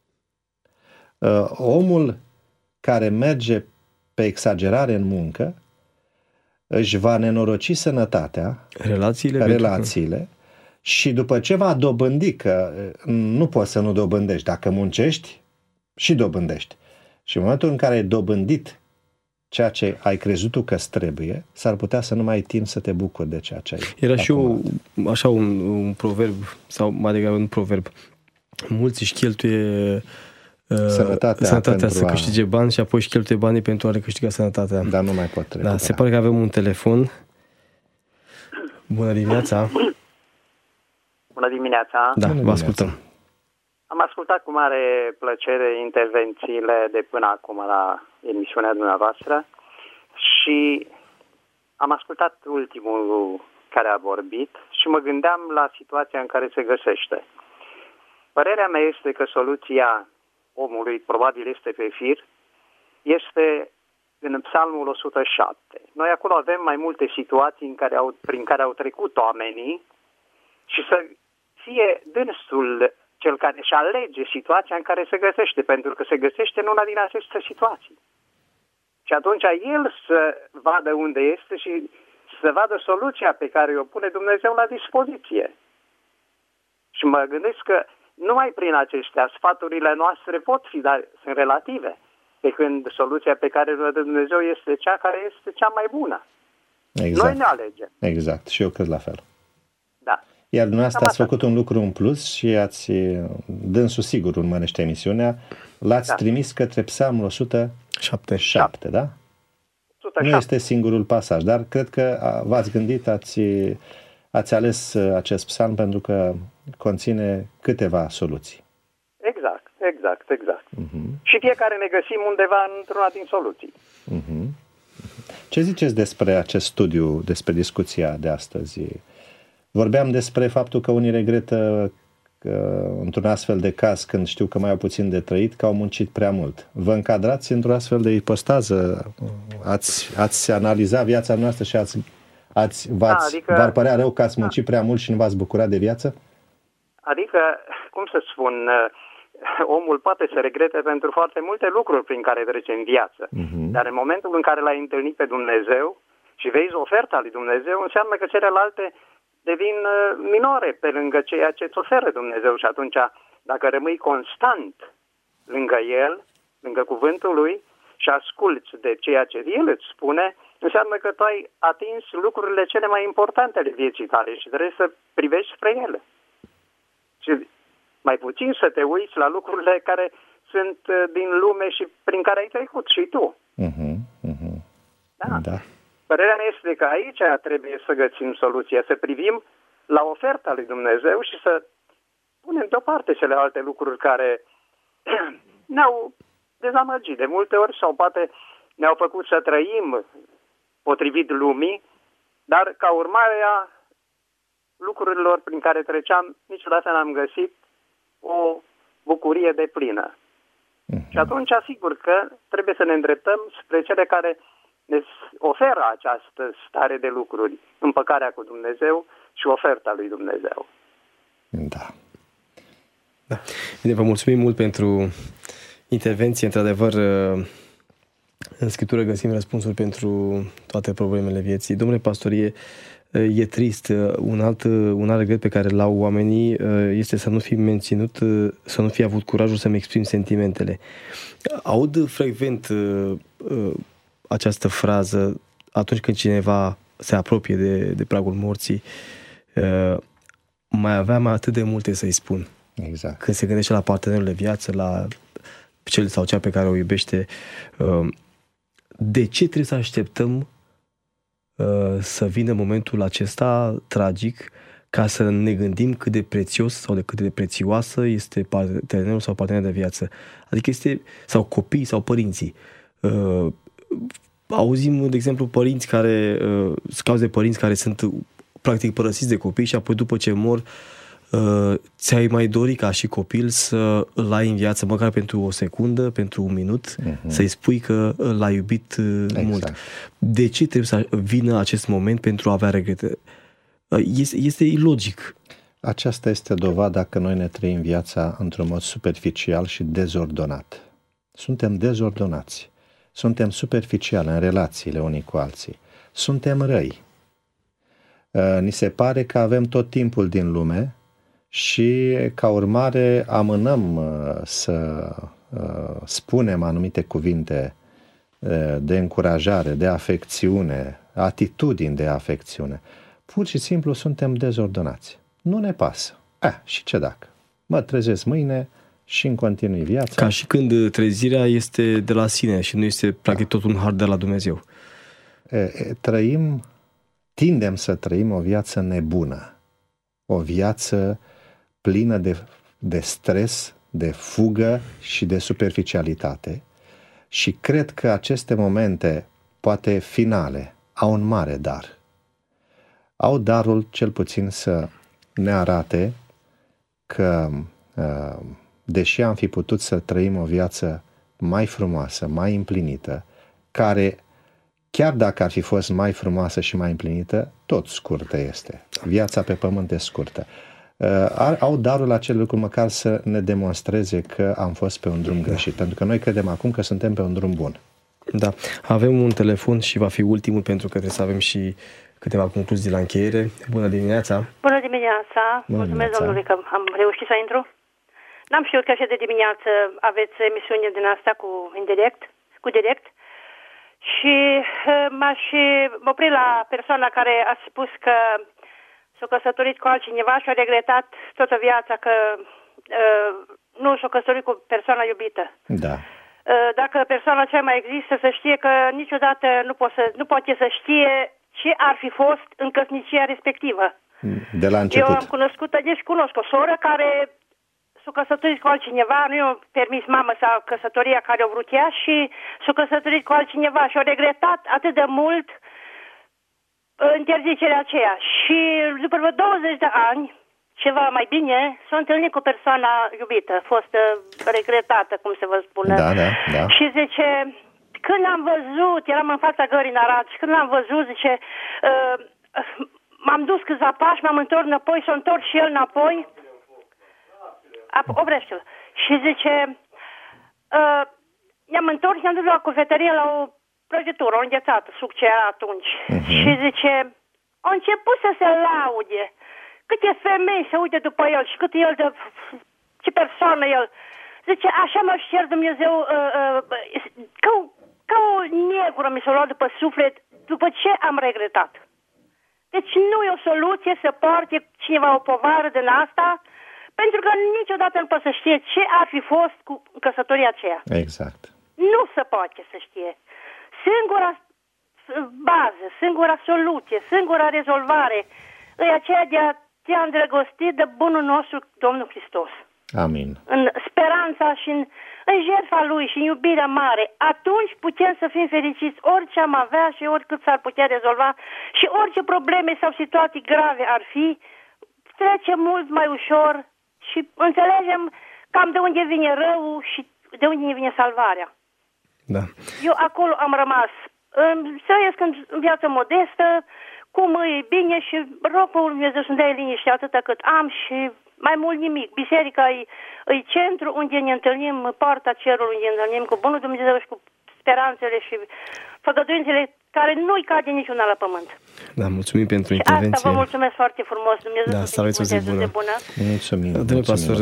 Uh, omul care merge pe exagerare în muncă își va nenoroci sănătatea, relațiile, relațiile și după ce va dobândi, că nu poți să nu dobândești, dacă muncești și dobândești. Și în momentul în care ai dobândit ceea ce ai crezut tu că-ți trebuie, s-ar putea să nu mai ai timp să te bucuri de ceea ce ai. Era și eu, așa un, un proverb, sau mai degrabă un proverb, mulți își cheltuie sănătatea, sănătatea să a... câștige bani și apoi își cheltuie banii pentru a recâștiga sănătatea. Dar nu mai pot recupera. Da, se pare că avem un telefon. Bună dimineața! Bună dimineața! Da, vă ascultăm. Am ascultat cu mare plăcere intervențiile de până acum la emisiunea dumneavoastră și am ascultat ultimul care a vorbit și mă gândeam la situația în care se găsește. Părerea mea este că soluția omului, probabil este pe fir, este în Psalmul o sută șapte. Noi acolo avem mai multe situații în care au, prin care au trecut oamenii și să fie dânsul cel care își alege situația în care se găsește, pentru că se găsește în una din aceste situații. Și atunci el să vadă unde este și să vadă soluția pe care o pune Dumnezeu la dispoziție. Și mă gândesc că numai prin acestea sfaturile noastre pot fi, dar sunt relative, pe când soluția pe care o dă Dumnezeu este cea care este cea mai bună. Exact. Noi ne alegem. Exact. Și eu cred la fel. Da. Iar dumneavoastră ați făcut un lucru în plus și ați, dânsul sigur urmărește emisiunea, l-ați da. trimis către Psalmul o sută șapte, da? o sută șapte. Nu este singurul pasaj, dar cred că v-ați gândit, ați, ați ales acest psalm pentru că conține câteva soluții. Exact, exact, exact. Uh-huh. Și fiecare ne găsim undeva într-una din soluții. Uh-huh. Ce ziceți despre acest studiu, despre discuția de astăzi? Vorbeam despre faptul că unii regretă că, într-un astfel de caz, când știu că mai au puțin de trăit, că au muncit prea mult. Vă încadrați într-o astfel de ipostază? Ați, ați analizat viața noastră și ați, ați, v-ați, da, adică, v-ar părea rău că ați muncit da. prea mult și nu v-ați bucurat de viață? Adică, cum să spun, omul poate să regrete pentru foarte multe lucruri prin care trece în viață. Uh-huh. Dar în momentul în care l-ai întâlnit pe Dumnezeu și vezi oferta lui Dumnezeu, înseamnă că celelalte devin minore pe lângă ceea ce îți oferă Dumnezeu și atunci, dacă rămâi constant lângă El, lângă cuvântul Lui și asculți de ceea ce El îți spune, înseamnă că tu ai atins lucrurile cele mai importante ale vieții tale și trebuie să privești spre ele. Și mai puțin să te uiți la lucrurile care sunt din lume și prin care ai trecut și tu. Uh-huh, uh-huh. Da. Da. Părerea mea este că aici trebuie să găsim soluția, să privim la oferta lui Dumnezeu și să punem deoparte celelalte lucruri care ne-au dezamăgit de multe ori sau poate ne-au făcut să trăim potrivit lumii, dar ca urmare a lucrurilor prin care treceam, niciodată n-am găsit o bucurie deplină. Uh-huh. Și atunci, asigur că trebuie să ne îndreptăm spre cele care ne oferă această stare de lucruri, împăcarea cu Dumnezeu și oferta lui Dumnezeu. Da. Da. Bine, vă mulțumim mult pentru intervenție. Într-adevăr, în Scriptură găsim răspunsuri pentru toate problemele vieții. Domnule pastorie, e trist. Un alt, un alt regret pe care l-au oamenii este să nu fi menținut, să nu fi avut curajul să-mi exprim sentimentele. Aud frecvent această frază atunci când cineva se apropie de, de pragul morții, mai aveam atât de multe să-i spun. Exact. Când se gândește la partenerul de viață, la cel sau cea pe care o iubește, de ce trebuie să așteptăm să vină momentul acesta tragic ca să ne gândim cât de prețios sau de cât de prețioasă este partenerul sau partenera de viață. Adică este, sau copiii sau părinții. Uh, auzim, de exemplu, părinți care, uh, cauze de părinți care sunt practic părăsiți de copii și apoi după ce mor uh, ți-ai mai dori ca și copil să îl ai în viață măcar pentru o secundă, pentru un minut, uh-huh. să-i spui că l-ai iubit uh, exact. mult. De ce trebuie să vină acest moment pentru a avea regrete? Este, este ilogic. Aceasta este dovada că noi ne trăim viața într-un mod superficial și dezordonat. Suntem dezordonați. Suntem superficiali în relațiile unii cu alții. Suntem răi. Ni se pare că avem tot timpul din lume și, ca urmare, amânăm să spunem anumite cuvinte de încurajare, de afecțiune, atitudini de afecțiune. Pur și simplu suntem dezordonați. Nu ne pasă. Eh, și ce dacă? Mă trezesc mâine și îmi continui viața. Ca și când trezirea este de la sine și nu este practic tot un har de la Dumnezeu. E, e, trăim, tindem să trăim o viață nebună. O viață plină de, de stres, de fugă și de superficialitate. Și cred că aceste momente, poate finale, au un mare dar. Au darul cel puțin să ne arate că, deși am fi putut să trăim o viață mai frumoasă, mai împlinită, care, chiar dacă ar fi fost mai frumoasă și mai împlinită, tot scurtă este. Viața pe pământ e scurtă. Au darul acel lucru măcar să ne demonstreze că am fost pe un drum greșit, pentru că noi credem acum că suntem pe un drum bun. Da, avem un telefon și va fi ultimul, pentru că trebuie să avem și câteva concluzii la încheiere. Bună dimineața! Bună dimineața! Bună Mulțumesc, dimineața. domnule, că am reușit să intru. N-am știut că așa de dimineață aveți emisiune din asta cu indirect, cu direct. Și m-aș opri la persoana care a spus că s-a căsătorit cu altcineva și a regretat toată viața că uh, nu s-a căsătorit cu persoana iubită. Da. Uh, dacă persoana aceea mai există, să știe că niciodată nu, po- să, nu poate să știe ce ar fi fost în căsnicia respectivă. De la început. Eu am cunoscut, deci cunosc o soră care s-a căsătorit cu altcineva, nu i-a permis mamă sau căsătoria care o vrut ea și s-a căsătorit cu altcineva și a regretat atât de mult interzicerea aceea. Și după vreo douăzeci de ani, ceva mai bine, s-a întâlnit cu persoana iubită, fost regretată, cum se vă spune. Da, da, da. Și zice, când am văzut, eram în fața gării în Arad, și când am văzut, zice, uh, m-am dus câțiva pași, m-am întors înapoi, s-a întors și el înapoi. Oprește-l. Și zice, uh, ne-am întors, ne-am dus la cofetărie la o prăjitură, o înghețată, suc ce era atunci. Uh-huh. Și zice, a început să se laude. Câte femei se uite după el și cât el de... ce persoană el. Zice, așa mă cer Dumnezeu, uh, uh, ca, ca o negură mi s-a luat după suflet, după ce am regretat. Deci nu e o soluție să poarte cineva o povară din asta, pentru că niciodată nu poate să știe ce ar fi fost cu căsătoria aceea. Exact. Nu se poate să știe. Singura bază, singura soluție, singura rezolvare e aceea de a te îndrăgosti de bunul nostru Domnul Hristos. Amin. În speranța și în, în jertfa Lui și în iubirea mare, atunci putem să fim fericiți orice am avea și oricât s-ar putea rezolva și orice probleme sau situații grave ar fi, trece mult mai ușor și înțelegem cam de unde vine răul și de unde vine salvarea. Da. Eu acolo am rămas. Trăiesc în viață modestă, cum e bine și rog pe Dumnezeu să-mi dea liniște atâta cât am și mai mult nimic. Biserica e, e centru unde ne întâlnim, poarta cerului unde ne întâlnim cu bunul Dumnezeu și cu speranțele și făgăduințele care nu-i cade niciuna la pământ. Da, mulțumim pentru și intervenție. Asta vă mulțumesc foarte frumos. Dumnezeu da, să aveți o zi bună. bună. Mulțumim. Domnule pastor,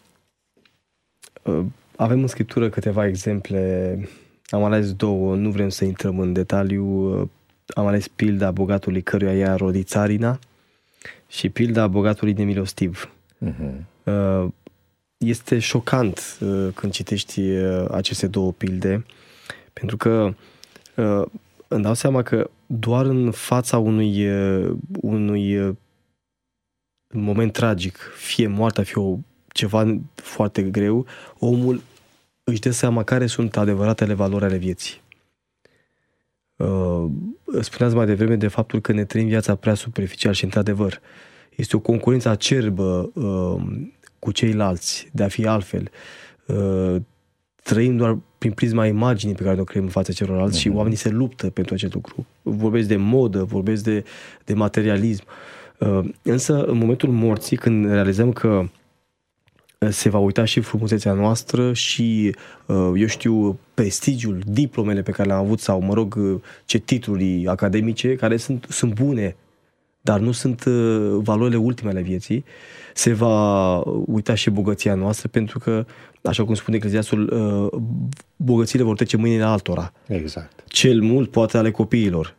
avem în Scriptură câteva exemple. Am ales două, nu vrem să intrăm în detaliu. Am ales pilda bogatului căruia i-a rodit țarina și pilda bogatului nemilostiv. Uh-huh. Este șocant când citești aceste două pilde, pentru că îmi dau seama că doar în fața unui, unui moment tragic, fie moartea, fie o, ceva foarte greu, omul își dă seama care sunt adevăratele valori ale vieții. Uh, spuneați mai devreme de faptul că ne trăim viața prea superficial și, într-adevăr, este o concurență acerbă uh, cu ceilalți, de a fi altfel. Uh, trăim doar prin prisma imaginii pe care o creăm în fața celorlalți uh-huh. și oamenii se luptă pentru acest lucru. Vorbesc de modă, vorbesc de, de materialism. Uh, însă, în momentul morții, când realizăm că se va uita și frumusețea noastră și, eu știu, prestigiul, diplomele pe care le-am avut sau, mă rog, ce titluri academice, care sunt, sunt bune, dar nu sunt valorile ultime ale vieții, se va uita și bogăția noastră, pentru că, așa cum spune Ecleziastul, bogățiile vor trece mâinile altora. Exact. Cel mult poate ale copiilor.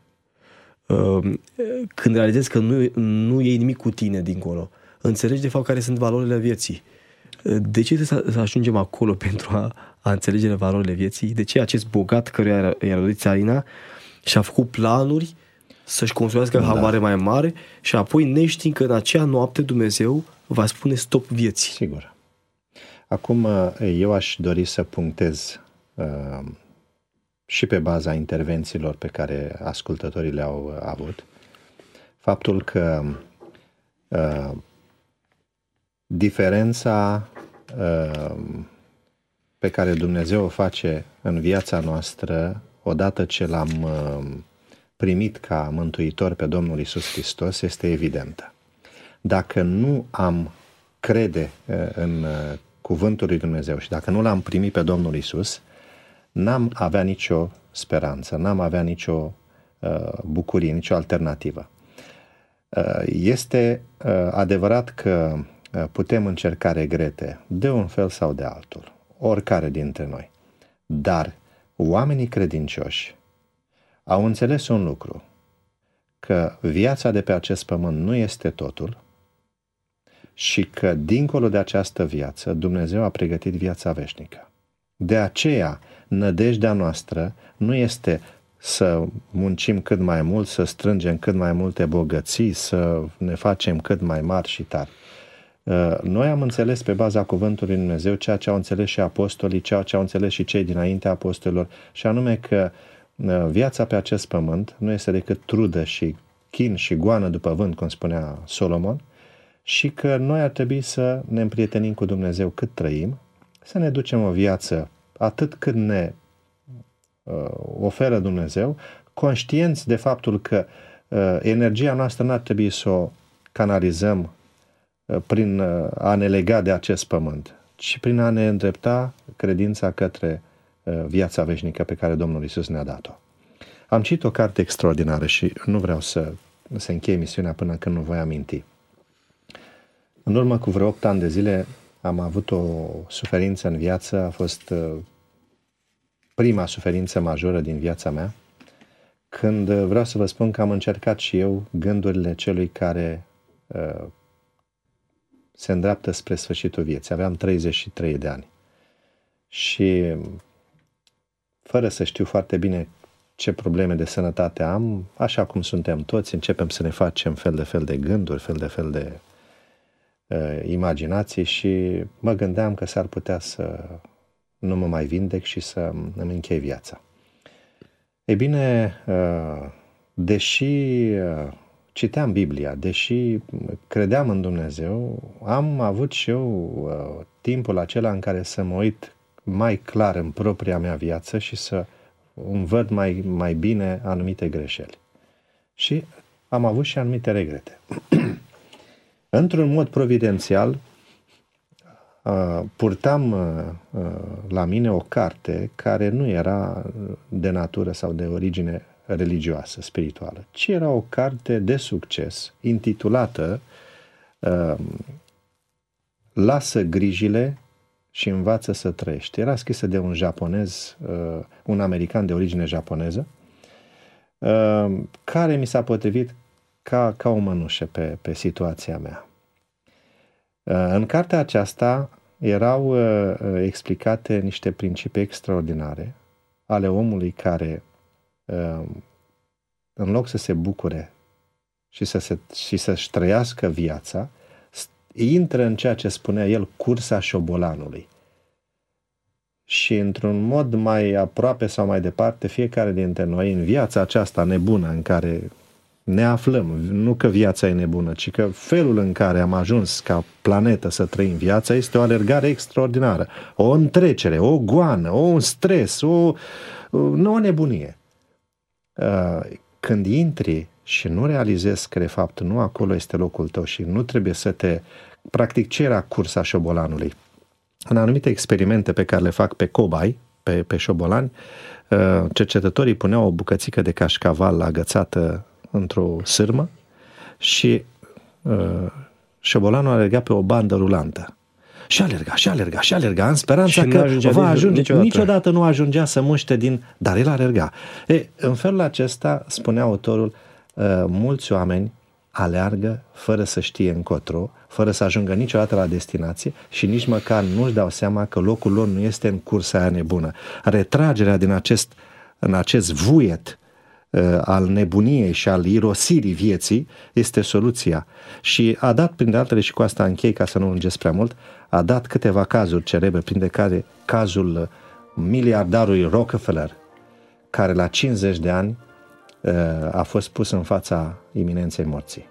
Când realizezi că nu, nu iei nimic cu tine dincolo, înțelegi de fapt care sunt valorile vieții. De ce trebuie să ajungem acolo pentru a, a înțelege valorile vieții? De ce acest bogat căruia i-a rodit țarina și-a făcut planuri să-și construiască da. havare mai mare și apoi neștiind că în acea noapte Dumnezeu va spune stop vieții? Sigur. Acum eu aș dori să punctez uh, și pe baza intervențiilor pe care ascultătorii le-au avut faptul că uh, diferența uh, pe care Dumnezeu o face în viața noastră odată ce l-am uh, primit ca mântuitor pe Domnul Iisus Hristos este evidentă. Dacă nu am crede uh, în uh, cuvântul lui Dumnezeu și dacă nu l-am primit pe Domnul Iisus, n-am avea nicio speranță, n-am avea nicio uh, bucurie, nicio alternativă. Uh, este uh, adevărat că putem încerca regrete de un fel sau de altul, oricare dintre noi. Dar oamenii credincioși au înțeles un lucru, că viața de pe acest pământ nu este totul și că dincolo de această viață Dumnezeu a pregătit viața veșnică. De aceea, nădejdea noastră nu este să muncim cât mai mult, să strângem cât mai multe bogății, să ne facem cât mai mari și tari. Noi am înțeles pe baza cuvântului Lui Dumnezeu ceea ce au înțeles și apostolii, ceea ce au înțeles și cei dinaintea apostolilor, și anume că viața pe acest pământ nu este decât trudă și chin și goană după vânt, cum spunea Solomon, și că noi ar trebui să ne împrietenim cu Dumnezeu cât trăim, să ne ducem o viață atât cât ne uh, oferă Dumnezeu, conștienți de faptul că uh, energia noastră n-ar trebui să o canalizăm prin a ne lega de acest pământ, ci prin a ne îndrepta credința către viața veșnică pe care Domnul Iisus ne-a dat-o. Am citit o carte extraordinară și nu vreau să se încheie misiunea până când nu voi aminti. În urmă cu vreo opt ani de zile am avut o suferință în viață, a fost prima suferință majoră din viața mea, când vreau să vă spun că am încercat și eu gândurile celui care se îndreaptă spre sfârșitul vieții. Aveam treizeci și trei de ani. Și fără să știu foarte bine ce probleme de sănătate am, așa cum suntem toți, începem să ne facem fel de fel de gânduri, fel de fel de uh, imaginații și mă gândeam că s-ar putea să nu mă mai vindec și să îmi închei viața. Ei bine, uh, deși uh, citeam Biblia, deși credeam în Dumnezeu, am avut și eu uh, timpul acela în care să mă uit mai clar în propria mea viață și să îmi văd mai, mai bine anumite greșeli. Și am avut și anumite regrete. Într-un mod providențial, uh, purtam uh, la mine o carte care nu era de natură sau de origine religioasă, spirituală, ci era o carte de succes intitulată uh, Lasă grijile și învață să trăiești. Era scrisă de un japonez, uh, un american de origine japoneză, uh, care mi s-a potrivit ca, ca o mănușă pe, pe situația mea. Uh, în cartea aceasta erau uh, explicate niște principii extraordinare ale omului care uh, în loc să se bucure și, să se, și să-și trăiască viața, intră în ceea ce spunea el, cursa șobolanului. Și într-un mod mai aproape sau mai departe, fiecare dintre noi, în viața aceasta nebună în care ne aflăm, nu că viața e nebună, ci că felul în care am ajuns ca planetă să trăim viața este o alergare extraordinară, o întrecere, o goană, o un stres, o, nu o nebunie. Când intri și nu realizezi că de fapt nu acolo este locul tău și nu trebuie să te... Practic, ce era cursa șobolanului? În anumite experimente pe care le fac pe cobai, pe, pe șobolani, cercetătorii puneau o bucățică de cașcaval agățată într-o sârmă și șobolanul alerga pe o bandă rulantă. Și alerga, și alerga, și alerga, în speranța că va ajunge. Niciodată. niciodată nu ajungea să muște din... Dar el alerga. E, în felul acesta, spunea autorul, mulți oameni aleargă fără să știe încotro, fără să ajungă niciodată la destinație și nici măcar nu-și dau seama că locul lor nu este în cursa aia nebună. Retragerea din acest, în acest vuiet uh, al nebuniei și al irosirii vieții este soluția. Și a dat, printre altele, și cu asta închei ca să nu lungesc prea mult, a dat câteva cazuri celebre, printre care cazul miliardarului Rockefeller, care la cincizeci de ani a fost pus în fața iminenței morții.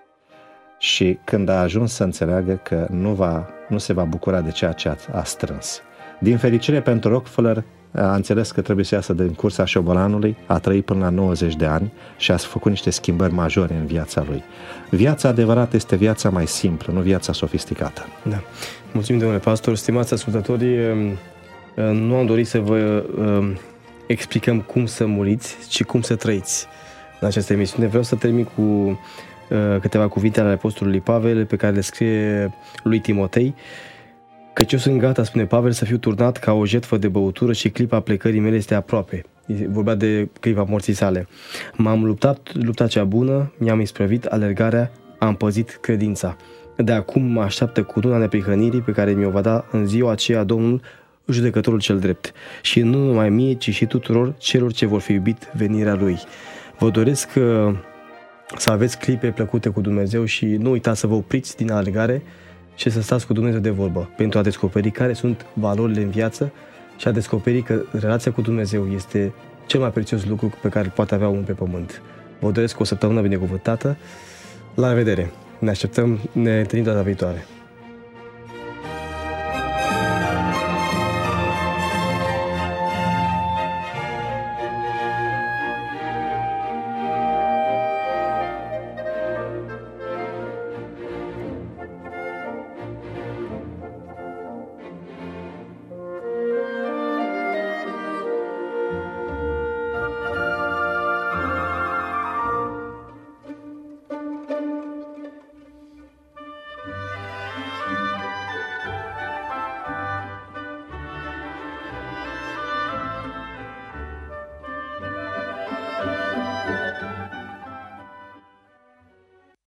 Și când a ajuns să înțeleagă că nu, va, nu se va bucura de ceea ce a, a strâns. Din fericire pentru Rockefeller, a înțeles că trebuie să iasă din cursa șobolanului, a trăit până la nouăzeci de ani și a făcut niște schimbări majore în viața lui. Viața adevărată este viața mai simplă, nu viața sofisticată. Da. Mulțumim, domnule pastor. Stimați ascultători, nu am dorit să vă explicăm cum să muriți, ci cum să trăiți în această emisiune. Vreau să termin cu uh, câteva cuvinte ale apostolului Pavel pe care le scrie lui Timotei. Căci eu sunt gata, spune Pavel, să fiu turnat ca o jetfă de băutură și clipa plecării mele este aproape. Vorbea de clipa morții sale. M-am luptat, lupta cea bună, mi-am isprăvit alergarea, am păzit credința. De acum mă așteaptă cununa neprihănirii pe care mi-o va da în ziua aceea Domnul, judecătorul cel drept, și nu numai mie, ci și tuturor celor ce vor fi iubit venirea Lui. Vă doresc uh, să aveți clipe plăcute cu Dumnezeu și nu uitați să vă opriți din alergare și să stați cu Dumnezeu de vorbă pentru a descoperi care sunt valorile în viață și a descoperi că relația cu Dumnezeu este cel mai prețios lucru pe care îl poate avea omul pe pământ. Vă doresc o săptămână binecuvântată. La revedere! Ne așteptăm, ne întâlnim data viitoare.